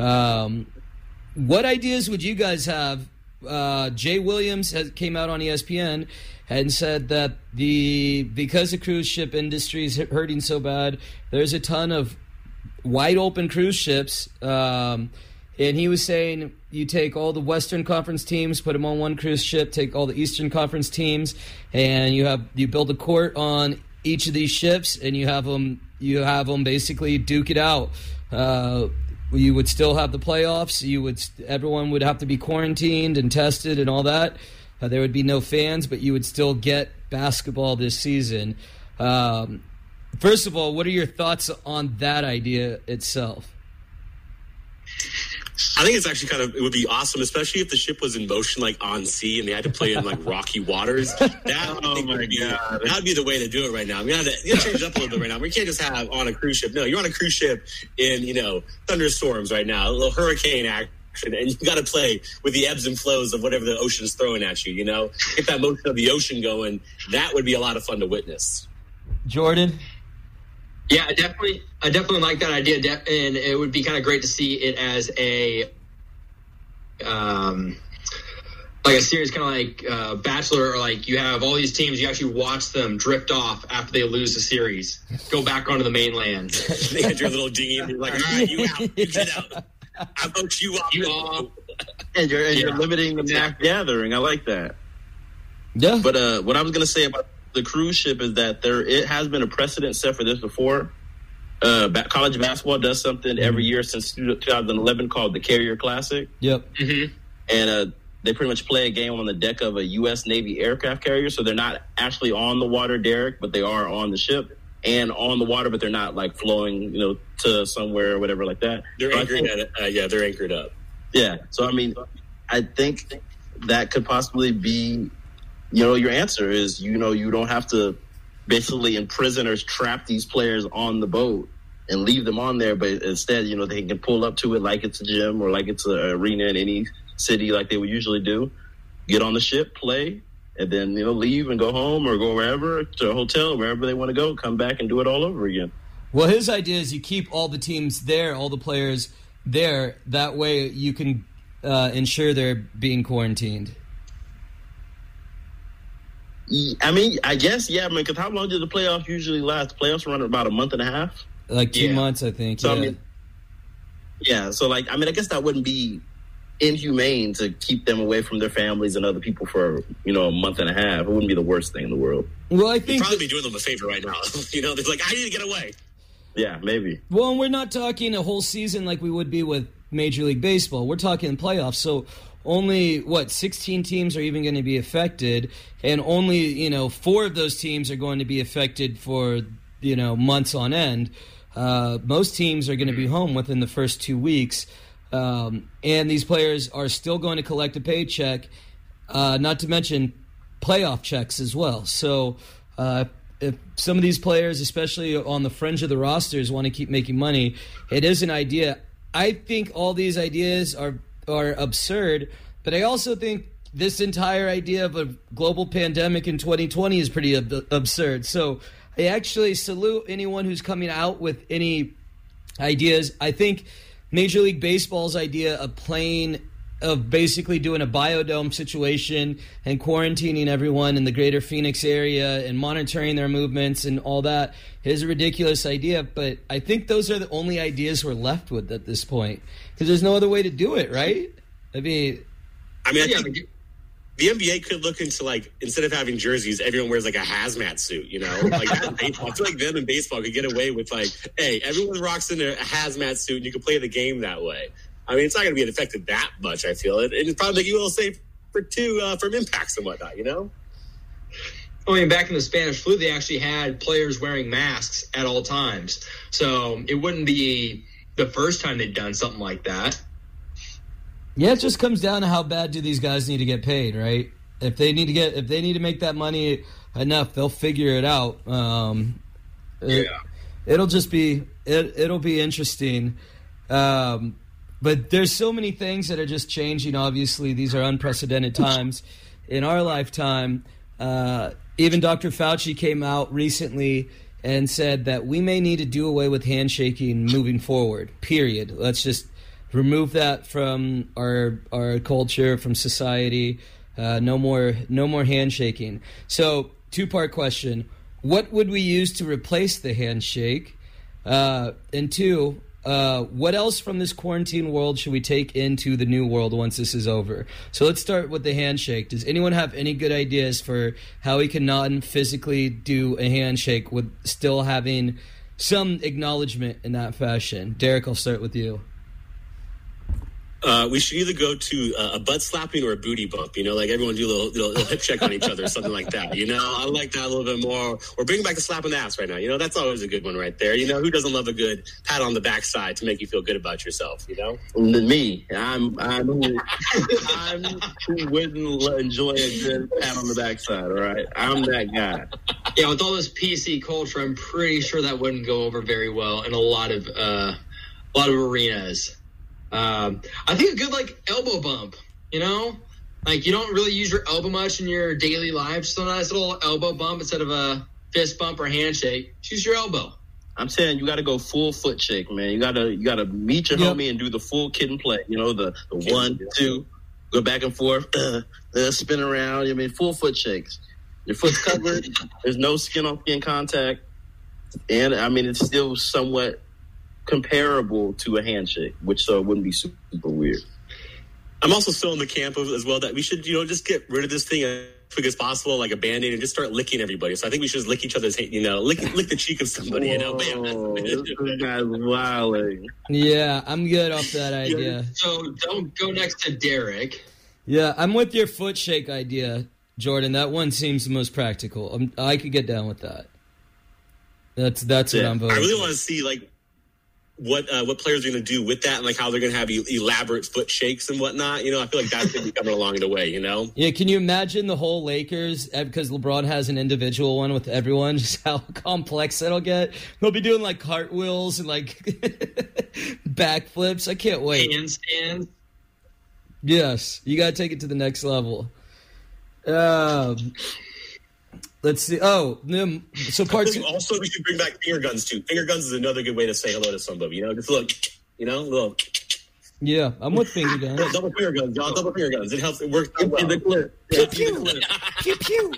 A: What ideas would you guys have? Jay Williams came out on ESPN and said that because the cruise ship industry is hurting so bad, there's a ton of wide open cruise ships. And he was saying you take all the Western Conference teams, put them on one cruise ship, take all the Eastern Conference teams, and you build a court on each of these ships, and you have them basically duke it out. You would still have the playoffs. Everyone would have to be quarantined and tested and all that. There would be no fans, but you would still get basketball this season. First of all, what are your thoughts on that idea itself?
C: I think it's actually it would be awesome, especially if the ship was in motion, like on sea, and they had to play in like rocky waters. That'd be the way to do it right now. You gotta change it up a little bit right now. We can't just have on a cruise ship. No, you're on a cruise ship in, thunderstorms right now, a little hurricane action, and you got to play with the ebbs and flows of whatever the ocean is throwing at you. Get that motion of the ocean going. That would be a lot of fun to witness.
A: Jordan?
E: Yeah, I definitely like that idea, and it would be kind of great to see it as a like a series, kind of like Bachelor, or like you have all these teams, you actually watch them drift off after they lose the series, go back onto the mainland.
C: They had your little dinghy, and you're like, all right, you out, you get out. I vote you off.
D: And you're limiting the mass gathering. I like that.
A: Yeah.
D: But what I was going to say about the cruise ship is that it has been a precedent set for this before. College basketball does something every year since 2011 called the Carrier Classic.
A: Yep.
E: Mm-hmm.
D: And they pretty much play a game on the deck of a U.S. Navy aircraft carrier. So they're not actually on the water, Derek, but they are on the ship and on the water, but they're not like flowing, to somewhere or whatever like that.
C: They're anchored they're anchored up.
D: Yeah. So, I think that could possibly be, your answer is, you don't have to basically imprison or trap these players on the boat and leave them on there, but instead, they can pull up to it like it's a gym or like it's an arena in any city like they would usually do, get on the ship, play, and then, leave and go home or go wherever, to a hotel, wherever they want to go, come back and do it all over again.
A: Well, his idea is you keep all the teams there, all the players there. That way you can ensure they're being quarantined.
D: I guess, yeah. Because how long do the playoffs usually last? The playoffs run about a month and a half?
A: Like 2 months, I think.
D: So,
A: yeah.
D: So, I guess that wouldn't be inhumane to keep them away from their families and other people for, a month and a half. It wouldn't be the worst thing in the world.
A: Well, I think
C: you'd probably be doing them a favor right now. They're like, I need to get away.
D: Yeah, maybe.
A: Well, and we're not talking a whole season like we would be with Major League Baseball. We're talking playoffs. So only, 16 teams are even going to be affected, and only, 4 of those teams are going to be affected for, months on end. Most teams are going to be home within the first 2 weeks, and these players are still going to collect a paycheck, not to mention playoff checks as well. So if some of these players, especially on the fringe of the rosters, want to keep making money, it is an idea. I think all these ideas are absurd, but I also think this entire idea of a global pandemic in 2020 is pretty absurd. So I actually salute anyone who's coming out with any ideas. I think Major League Baseball's idea of basically doing a biodome situation and quarantining everyone in the greater Phoenix area and monitoring their movements and all that is a ridiculous idea, but I think those are the only ideas we're left with at this point, because there's no other way to do it, right? I think the NBA could look into, instead of having jerseys, everyone wears a hazmat suit, Like that in baseball. I feel like them in baseball could get away with hey, everyone rocks in a hazmat suit and you can play the game that way. It's not going to be affected that much, I feel. And it's probably make you a little safer, too, from impacts and whatnot,
E: Back in the Spanish flu, they actually had players wearing masks at all times. So it wouldn't be the first time they'd done something like that.
A: Yeah, it just comes down to how bad do these guys need to get paid, right? If they need to make that money enough, they'll figure it out. It'll be interesting. But there's so many things that are just changing. Obviously, these are unprecedented times in our lifetime. Even Dr. Fauci came out recently and said that we may need to do away with handshaking moving forward, period. Let's just remove that from our culture, from society. No more handshaking. So, 2-part question. What would we use to replace the handshake? And 2, what else from this quarantine world should we take into the new world once this is over? So let's start with the handshake. Does anyone have any good ideas for how we can non-physically do a handshake with still having some acknowledgement in that fashion? Derek, I'll start with you.
C: We should either go to a butt slapping or a booty bump. Like everyone do a little hip check on each other or something like that. I like that a little bit more. Or bring back the slap on the ass right now. That's always a good one right there. Who doesn't love a good pat on the backside to make you feel good about yourself?
D: Me. I'm who wouldn't enjoy a good pat on the backside. All right, I'm that guy.
E: Yeah, with all this PC culture, I'm pretty sure that wouldn't go over very well in a lot of arenas. I think a good elbow bump, like you don't really use your elbow much in your daily life. So a nice little elbow bump instead of a fist bump or handshake. Use your elbow.
D: I'm saying you got to go full foot shake, man. You gotta meet your homie and do the full kid and play. The 1, 2, go back and forth, spin around. Full foot shakes. Your foot's covered. There's no skin on skin contact, and it's still somewhat comparable to a handshake, which so it wouldn't be super weird.
C: I'm also still in the camp of as well that we should, just get rid of this thing as quick as possible, like a Band-Aid, and just start licking everybody. So I think we should just lick each other's, lick the cheek of somebody.
D: Whoa, this guy's wilding.
A: Yeah, I'm good off that idea.
E: So don't go next to Derek.
A: Yeah, I'm with your foot shake idea, Jordan. That one seems the most practical. I could get down with that. That's what I'm voting.
C: I really want to see what players are going to do with that, and how they're going to have elaborate foot shakes and whatnot. I feel like that's going to be coming along the way.
A: Yeah, can you imagine the whole Lakers, because LeBron has an individual one with everyone, just how complex that'll get? They'll be doing cartwheels and backflips. I can't wait.
E: Handstands.
A: Yes, you got to take it to the next level. Let's see. Oh, so part two.
C: Also, we should bring back finger guns too. Finger guns is another good way to say hello to somebody. Just look. Look.
A: Yeah, I'm with finger guns.
C: Double finger guns, y'all. Double finger guns. It helps. It works well.
D: In the clip.
A: Pew pew. Pew pew.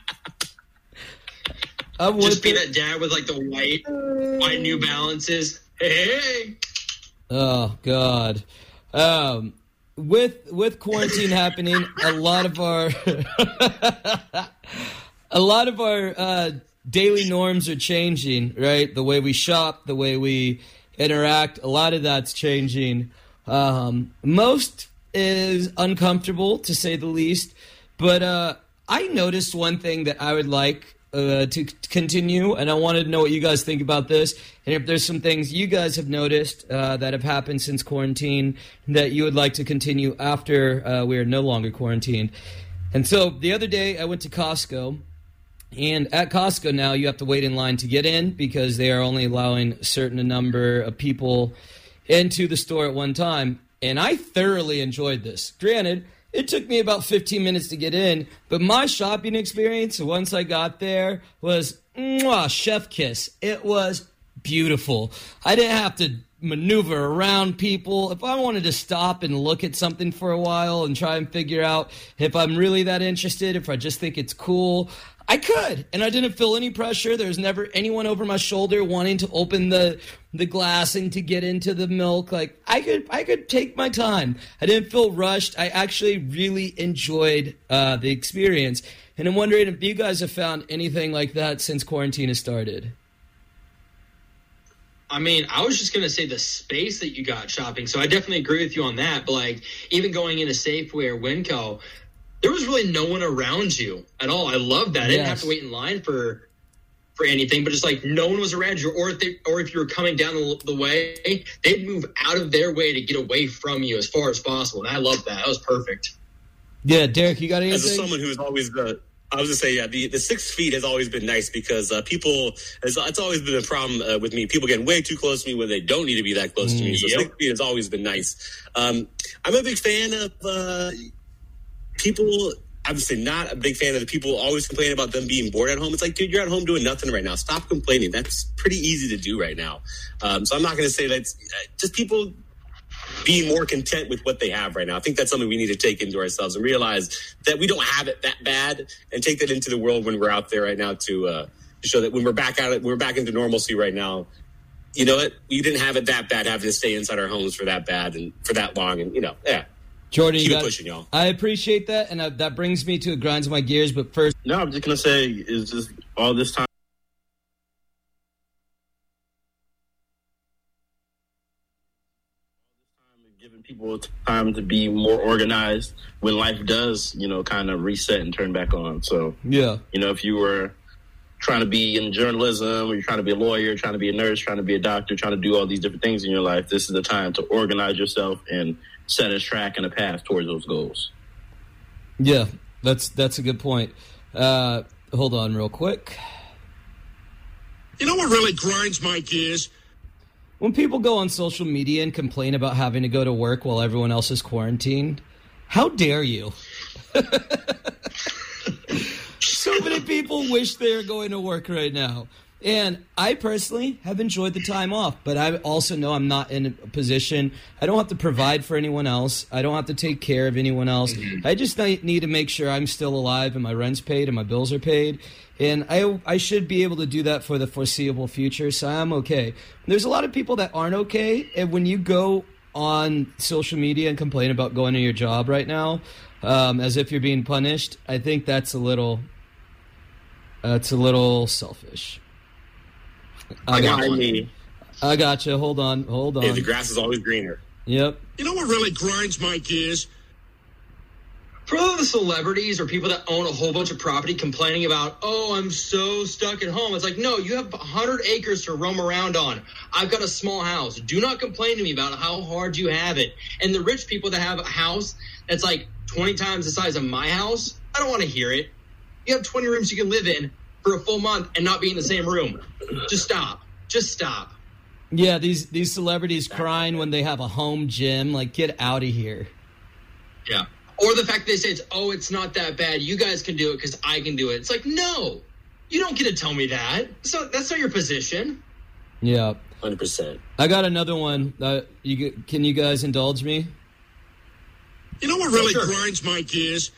E: Just be that dad with the white New Balances. Hey.
A: Oh God. With quarantine happening, a lot of our daily norms are changing, right? The way we shop, the way we interact, a lot of that's changing. Most is uncomfortable, to say the least. But I noticed one thing that I would like to continue, and I wanted to know what you guys think about this, and if there's some things you guys have noticed that have happened since quarantine that you would like to continue after we are no longer quarantined. And so the other day I went to Costco, and at Costco now you have to wait in line to get in because they are only allowing a certain number of people into the store at one time, and I thoroughly enjoyed this. Granted, it took me about 15 minutes to get in, but my shopping experience once I got there was chef kiss. It was beautiful. I didn't have to maneuver around people. If I wanted to stop and look at something for a while and try and figure out if I'm really that interested, if I just think it's cool, I could, and I didn't feel any pressure. There was never anyone over my shoulder wanting to open the glass and to get into the milk. I could take my time. I didn't feel rushed. I actually really enjoyed the experience, and I'm wondering if you guys have found anything like that since quarantine has started.
E: I was just going to say the space that you got shopping, so I definitely agree with you on that. But even going into Safeway or Winco, there was really no one around you at all. I love that. I didn't have to wait in line for anything, but just no one was around you. Or if you were coming down the way, they'd move out of their way to get away from you as far as possible. And I love that. That was perfect.
A: Yeah, Derek, you got anything?
C: As someone who is always I was going to say, the 6 feet has always been nice because people, it's always been a problem with me. People getting way too close to me when they don't need to be that close to me. So 6 feet has always been nice. I'm a big fan of people. Obviously not a big fan of the people always complaining about them being bored at home. It's dude, you're at home doing nothing right now. Stop complaining. That's pretty easy to do right now. So I'm not going to say that's just people being more content with what they have right now. I think that's something we need to take into ourselves and realize that we don't have it that bad, and take that into the world when we're out there right now to show that when we're back at it, we're back into normalcy right now. You know what? We didn't have it that bad having to stay inside our homes for that bad and for that long. And, yeah.
A: Jordan,
C: keep it pushing, y'all.
A: I appreciate that, and that brings me to it grinds my gears. But first,
D: no, I'm just gonna say is just all this time giving people time to be more organized when life does, kind of reset and turn back on. So, if you were trying to be in journalism, or you're trying to be a lawyer, trying to be a nurse, trying to be a doctor, trying to do all these different things in your life, this is the time to organize yourself and set a track and a path towards those goals.
A: Yeah, that's a good point. Hold on real quick.
F: You know what really grinds my gears?
A: When people go on social media and complain about having to go to work while everyone else is quarantined, how dare you? So many people wish they were going to work right now. And I personally have enjoyed the time off, but I also know I'm not in a position. I don't have to provide for anyone else. I don't have to take care of anyone else. I just need to make sure I'm still alive and my rent's paid and my bills are paid. And I should be able to do that for the foreseeable future, so I'm okay. There's a lot of people that aren't okay, and when you go on social media and complain about going to your job right now, as if you're being punished, I think that's a little selfish. I got you. Hold on.
C: Hey, the grass is always greener.
A: Yep.
F: You know what really grinds my gears?
E: For all the celebrities or people that own a whole bunch of property complaining about, oh, I'm so stuck at home. It's like, no, you have 100 acres to roam around on. I've got a small house. Do not complain to me about how hard you have it. And the rich people that have a house that's like 20 times the size of my house, I don't want to hear it. You have 20 rooms you can live in for a full month and not be in the same room. Just stop. Yeah,
A: these celebrities crying when they have a home gym. Like, get out of here.
E: Yeah. Or the fact they say it's not that bad. You guys can do it because I can do it. It's like, no, you don't get to tell me that. So that's not your position.
A: Yeah.
C: 100%.
A: I got another one. Can you guys indulge me?
F: You know what really grinds my gears?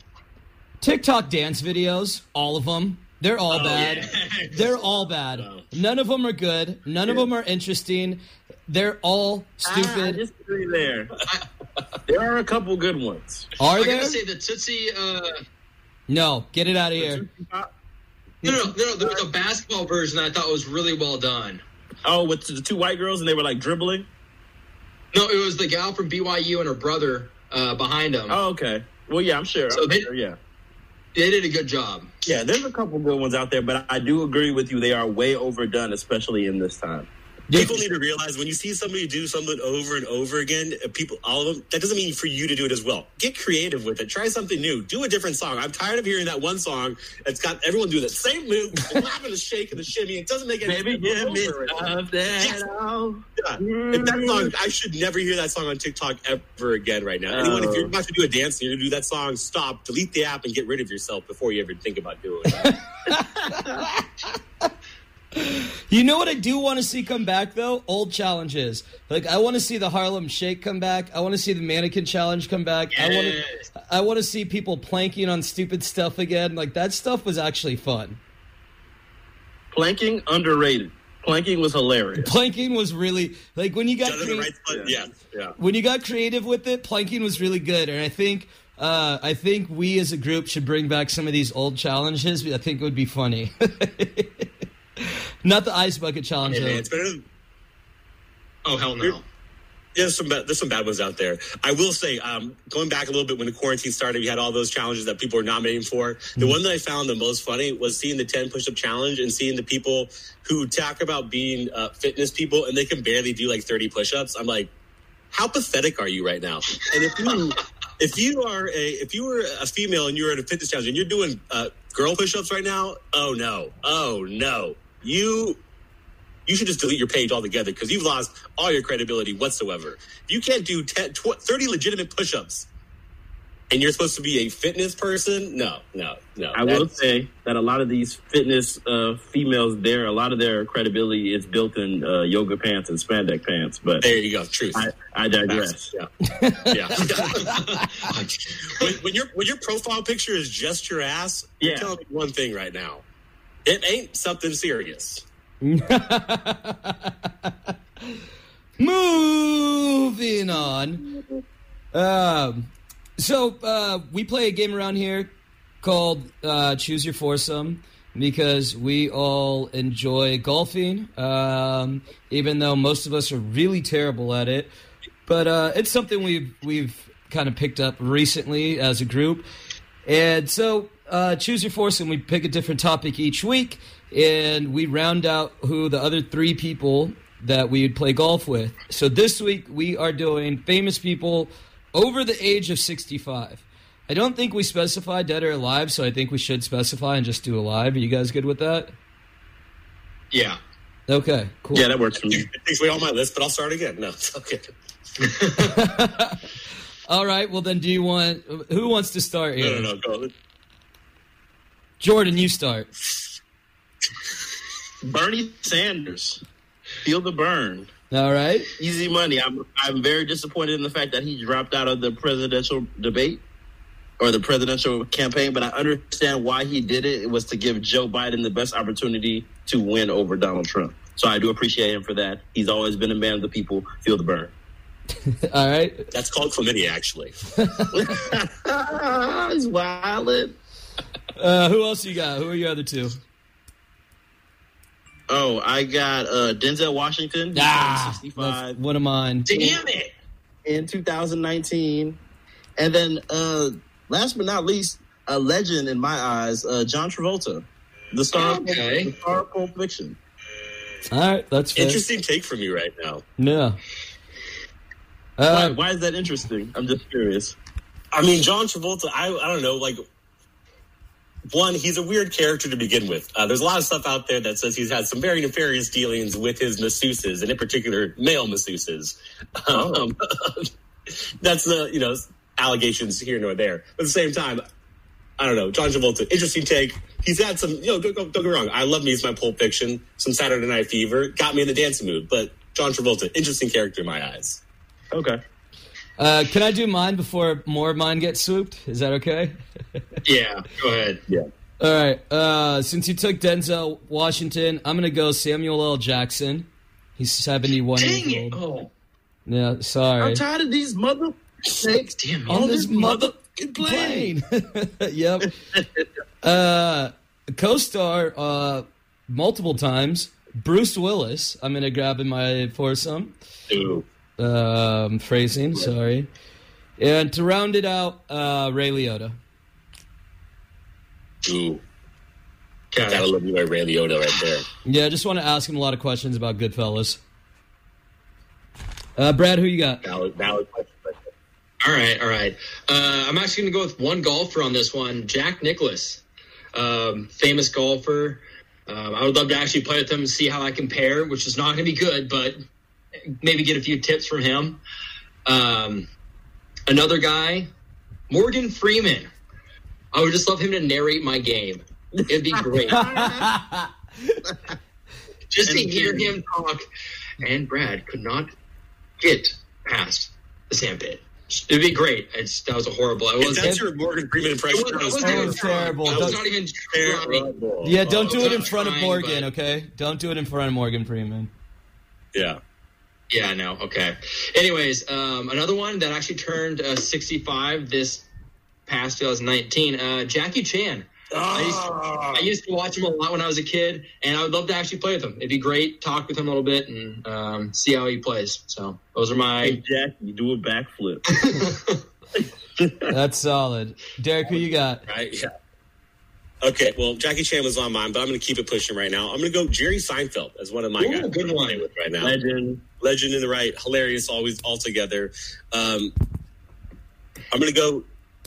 A: TikTok dance videos, all of them. They're all bad.
E: Yeah.
A: They're all bad. Wow. None of them are good. None of them are interesting. They're all stupid.
D: I disagree there. There are a couple good ones.
A: Are there?
E: I gotta say the Tootsie.
A: No, get it out of here.
E: No. There was a basketball version that I thought was really well done.
D: Oh, with the two white girls and they were like dribbling?
E: No, it was the gal from BYU and her brother behind them.
D: Oh, okay. Well, yeah, I'm sure.
E: They did a good job.
D: Yeah, there's a couple good ones out there, but I do agree with you. They are way overdone, especially in this time.
C: People need to realize when you see somebody do something over and over again, all of them, that doesn't mean for you to do it as well. Get creative with it. Try something new. Do a different song. I'm tired of hearing that one song that's got everyone do the same move, laughing, the shake, and the shimmy. It doesn't make any sense.
D: Maybe give me of that.
C: Yes. If that song, I should never hear that song on TikTok ever again right now. Anyone, if you're about to do a dance and you're going to do that song, stop, delete the app, and get rid of yourself before you ever think about doing it.
A: You know what I do want to see come back, though? Old challenges. Like, I want to see the Harlem Shake come back. I want to see the Mannequin Challenge come back.
E: Yes.
A: I want to see people planking on stupid stuff again. Like, that stuff was actually fun.
D: Planking, underrated. Planking was hilarious.
A: Planking was really, like, when you got when you got creative with it, planking was really good. And I think we as a group should bring back some of these old challenges. I think it would be funny. Not the ice bucket challenge.
C: Hey, man, it's better than...
E: Oh, hell no.
C: There's some bad ones out there. I will say, going back a little bit when the quarantine started, we had all those challenges that people were nominating for. The one that I found the most funny was seeing the 10 push-up challenge and seeing the people who talk about being fitness people and they can barely do like 30 push-ups. I'm like, how pathetic are you right now? And if you were a female and you were at a fitness challenge and you're doing girl push-ups right now, oh no. You should just delete your page altogether because you've lost all your credibility whatsoever. You can't do 30 legitimate push-ups and you're supposed to be a fitness person? No.
D: I will say that a lot of these fitness females, a lot of their credibility is built in yoga pants and spandex pants. But
C: there you go. Truth.
D: I digress.
C: Yeah. when your profile picture is just your ass, you're telling me one thing right now. It ain't something serious.
A: Moving on. So we play a game around here called Choose Your Foursome because we all enjoy golfing, even though most of us are really terrible at it. But it's something we've kind of picked up recently as a group. And so choose your foursome. We pick a different topic each week, and we round out who the other three people that we would play golf with. So this week we are doing famous people over the age of 65. I don't think we specify dead or alive, so I think we should specify and just do alive. Are you guys good with that?
E: Yeah.
A: Okay, cool.
D: Yeah, that works for me.
C: It takes away all my list, but I'll start again. No, it's okay.
A: All right, well then who wants to start here?
C: No, go.
A: Jordan, you start.
D: Bernie Sanders. Feel the burn.
A: All right.
D: Easy money. I'm very disappointed in the fact that he dropped out of the presidential debate or the presidential campaign, but I understand why he did it. It was to give Joe Biden the best opportunity to win over Donald Trump. So I do appreciate him for that. He's always been a man of the people. Feel the burn.
A: All right.
C: That's called chlamydia, actually.
D: He's wildin'.
A: Who else you got? Who are your other two?
D: Oh, I got Denzel Washington. He's 65.
A: One of mine.
E: Damn it!
D: In 2019. And then, last but not least, a legend in my eyes, John Travolta. The star of Pulp Fiction.
A: All right, that's fair.
C: Interesting take from you right now.
A: Yeah.
D: Why is that interesting? I'm just curious.
C: I mean, John Travolta, I don't know, like, one, he's a weird character to begin with. There's a lot of stuff out there that says he's had some very nefarious dealings with his masseuses, and in particular, male masseuses. That's the, allegations here nor there. But at the same time, I don't know, John Travolta, interesting take. He's had some, don't get me wrong, I love me some Pulp Fiction, some Saturday Night Fever, got me in the dancing mood. But John Travolta, interesting character in my eyes.
D: Okay.
A: Can I do mine before more of mine get swooped? Is that okay?
E: Yeah, go ahead.
C: Yeah.
A: All right. Since you took Denzel Washington, I'm going to go Samuel L. Jackson. He's 71 years old.
E: Oh.
A: Yeah, sorry.
D: I'm tired of these mother-sakes.
E: Damn
A: On
E: it.
A: this motherfucking plane. Yep. Co-star multiple times, Bruce Willis. I'm going to grab in my foursome.
C: Ooh.
A: Phrasing, sorry. And to round it out, Ray Liotta.
C: Ooh. Gotta love you, Ray Liotta, right there.
A: Yeah, I just want to ask him a lot of questions about Goodfellas. Brad, who you got?
C: Valid question right there.
E: All right. I'm actually going to go with one golfer on this one, Jack Nicklaus. Famous golfer. I would love to actually play with him and see how I compare, which is not going to be good, but maybe get a few tips from him. Another guy, Morgan Freeman. I would just love him to narrate my game. It'd be great. Just to hear him talk. And Brad could not get past the sandpit. It'd be great. That was a horrible.
C: That's your Morgan Freeman impression.
A: That was terrible.
E: I was not even trying.
A: Yeah, don't do it in front of Morgan, okay? Don't do it in front of Morgan Freeman.
C: Yeah.
E: Yeah, no, okay. Anyways, another one that actually turned 65 this past 2019, Jackie Chan. I used to watch him a lot when I was a kid, and I would love to actually play with him. It'd be great, talk with him a little bit, and see how he plays. So those are my...
D: Hey, Jackie, do a backflip.
A: That's solid. Derek, who you got?
C: Right, yeah. Okay, well, Jackie Chan was on mine, but I'm going to keep it pushing right now. I'm going to go Jerry Seinfeld as one of my guys.
E: Good one
C: with right now.
D: Legend
C: in the right, hilarious, always all together. I'm going to go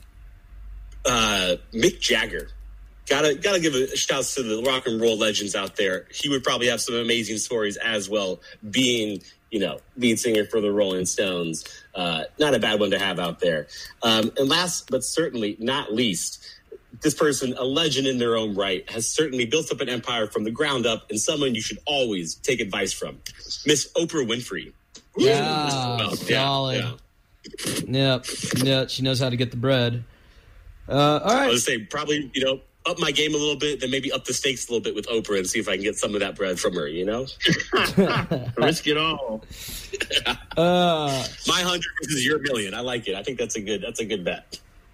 C: Mick Jagger. Gotta give a shout out to the rock and roll legends out there. He would probably have some amazing stories as well, being lead singer for the Rolling Stones. Not a bad one to have out there. And last but certainly not least, this person, a legend in their own right, has certainly built up an empire from the ground up, and someone you should always take advice from, Miss Oprah Winfrey.
A: Yeah, solid. Yeah. Yep, she knows how to get the bread. All right.
C: I would say probably, up my game a little bit, then maybe up the stakes a little bit with Oprah and see if I can get some of that bread from her,
D: Risk it all.
C: My 100 versus your million. I like it. I think that's a good bet.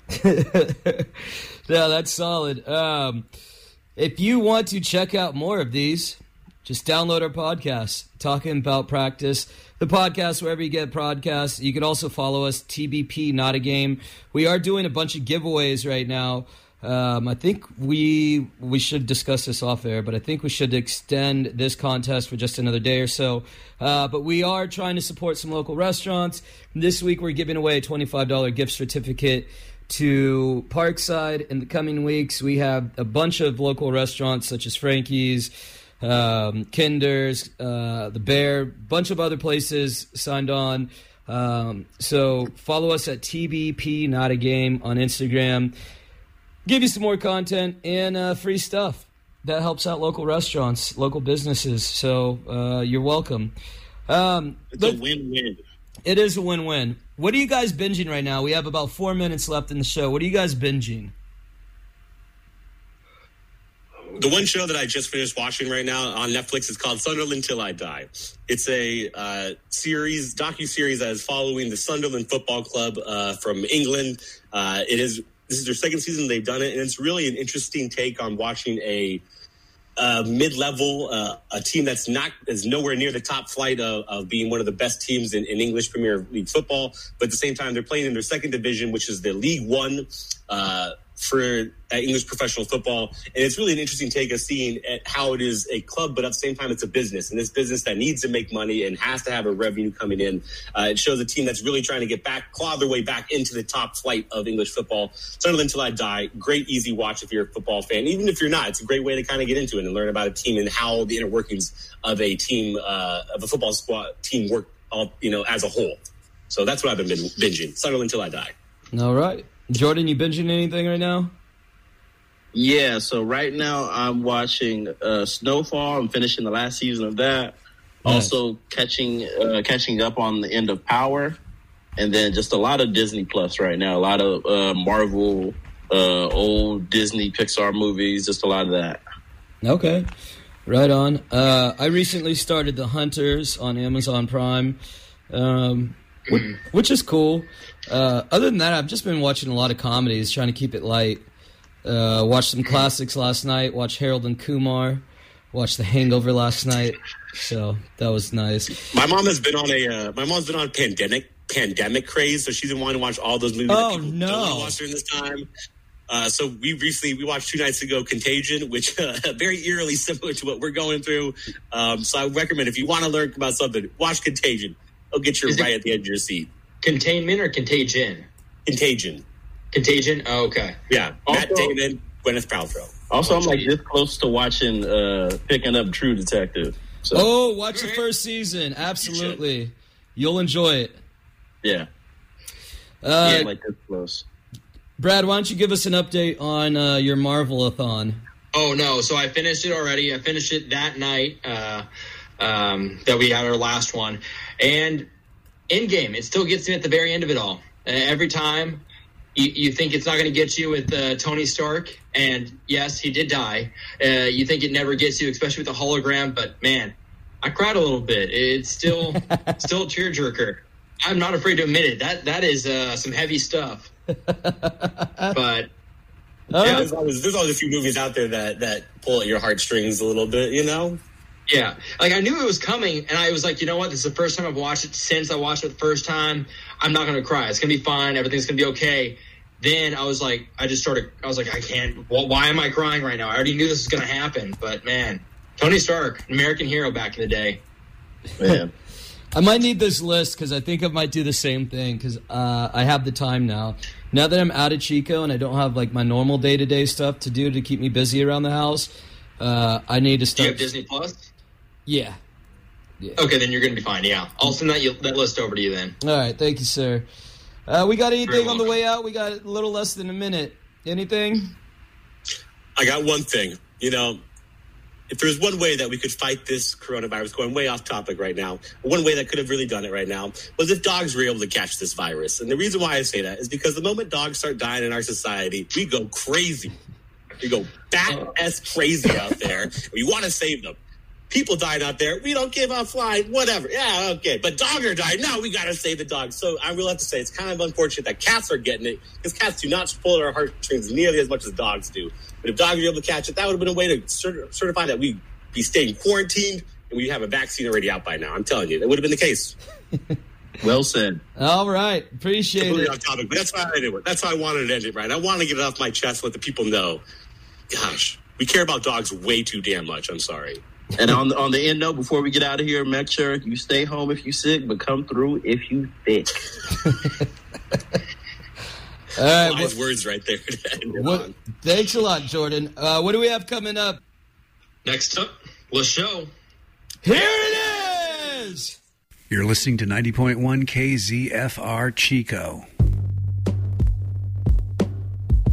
A: Yeah, that's solid. If you want to check out more of these, just download our podcast, Talking About Practice. the podcast wherever you get podcasts. You can also follow us, TBP Not a Game. We are doing a bunch of giveaways right now. I think we should discuss this off air, but I think we should extend this contest for just another day or so. But we are trying to support some local restaurants. This week we're giving away a $25 gift certificate to Parkside. In the coming weeks, we have a bunch of local restaurants such as Frankie's, Kinder's, The Bear, bunch of other places signed on. So follow us at TBP Not a Game on Instagram. Give you some more content and free stuff that helps out local restaurants, local businesses. So you're welcome.
D: It's a win-win.
A: It is a win-win. What are you guys binging right now? We have about 4 minutes left in the show. What are you guys binging?
C: The one show that I just finished watching right now on Netflix is called Sunderland Till I Die. It's a docu-series that is following the Sunderland Football Club from England. This is their second season they've done it, and it's really an interesting take on watching a mid-level, a team that's is nowhere near the top flight of being one of the best teams in English Premier League football. But at the same time, they're playing in their second division, which is the League One for English professional football. And it's really an interesting take of seeing how it is a club, but at the same time, it's a business. And this business that needs to make money and has to have a revenue coming in. It shows a team that's really trying to claw their way back into the top flight of English football. Sunderland Till I Die. Great, easy watch if you're a football fan. Even if you're not, it's a great way to kind of get into it and learn about a team and how the inner workings of a team, of a football squad team work, as a whole. So that's what I've been binging. Sunderland Till I Die.
A: All right. Jordan, you binging anything right now?
D: Yeah, so right now I'm watching Snowfall. I'm finishing the last season of that. Nice. Also catching up on the end of Power. And then just a lot of Disney Plus right now. A lot of Marvel, old Disney Pixar movies, just a lot of that.
A: Okay, right on. I recently started The Hunters on Amazon Prime, which is cool. Other than that, I've just been watching a lot of comedies, trying to keep it light. Watched some classics last night. Watched Harold and Kumar. Watched The Hangover last night. So that was nice.
C: My mom has been on a pandemic craze, so she's been wanting to watch all those movies that people don't want to watch during this time. So we watched 2 nights ago Contagion, which very eerily similar to what we're going through. So I recommend if you want to learn about something, watch Contagion. It'll get you right at the edge of your seat.
E: Containment or Contagion?
C: Contagion.
E: Contagion? Oh, okay.
C: Yeah. Matt Damon, Gwyneth Paltrow.
D: Also, I'm like this close to watching, picking up True Detective. So.
A: Watch the first season. Absolutely. You'll enjoy it.
D: Yeah. Like this close.
A: Brad, why don't you give us an update on your Marvel-a-thon?
E: Oh, no. So I finished it already. I finished it that night that we had our last one. And Endgame, it still gets me at the very end of it all. Every time you think it's not going to get you with Tony Stark, and yes, he did die. You think it never gets you, especially with the hologram, but man, I cried a little bit. It's still a tearjerker. I'm not afraid to admit it. That is some heavy stuff. But
C: yeah, there's always a few movies out there that pull at your heartstrings a little bit,
E: Yeah, like I knew it was coming, and I was like, you know what? This is the first time I've watched it since I watched it the first time. I'm not going to cry. It's going to be fine. Everything's going to be okay. Then I was like, I can't. Well, why am I crying right now? I already knew this was going to happen. But man, Tony Stark, an American hero back in the day.
D: Man.
A: I might need this list because I think I might do the same thing because I have the time now. Now that I'm out of Chico and I don't have like my normal day-to-day stuff to do to keep me busy around the house, I need to start.
E: Do you have Disney Plus?
A: Yeah.
E: Okay, then you're going to be fine. Yeah, I'll send that list over to you then.
A: All right, thank you, sir. We got anything on the way out? We got a little less than a minute. Anything?
C: I got one thing. If there's one way that we could fight this coronavirus, going way off topic right now, one way that could have really done it right now was if dogs were able to catch this virus. And the reason why I say that is because the moment dogs start dying in our society, we go crazy. We go bat-ass crazy out there. We want to save them. People died out there. We don't give a flying, whatever. Yeah, okay. But dogs are dying. No, we got to save the dogs. So I will have to say it's kind of unfortunate that cats are getting it because cats do not pull at our heartstrings nearly as much as dogs do. But if dogs are able to catch it, that would have been a way to certify that we'd be staying quarantined and and we'd have a vaccine already out by now. I'm telling you, that would have been the case.
D: Well said.
A: All right. Appreciate it.
C: Off topic, but that's why I did it. That's why I wanted to end it right. I want to get it off my chest, let the people know. Gosh, we care about dogs way too damn much. I'm sorry.
D: And on the end note, before we get out of here, make sure you stay home if you sick, but come through if you thick.
A: All right.
C: Wise words right there.
A: Thanks a lot, Jordan. What do we have coming up?
E: Next up, let's show.
A: Here it is!
G: You're listening to 90.1 KZFR Chico.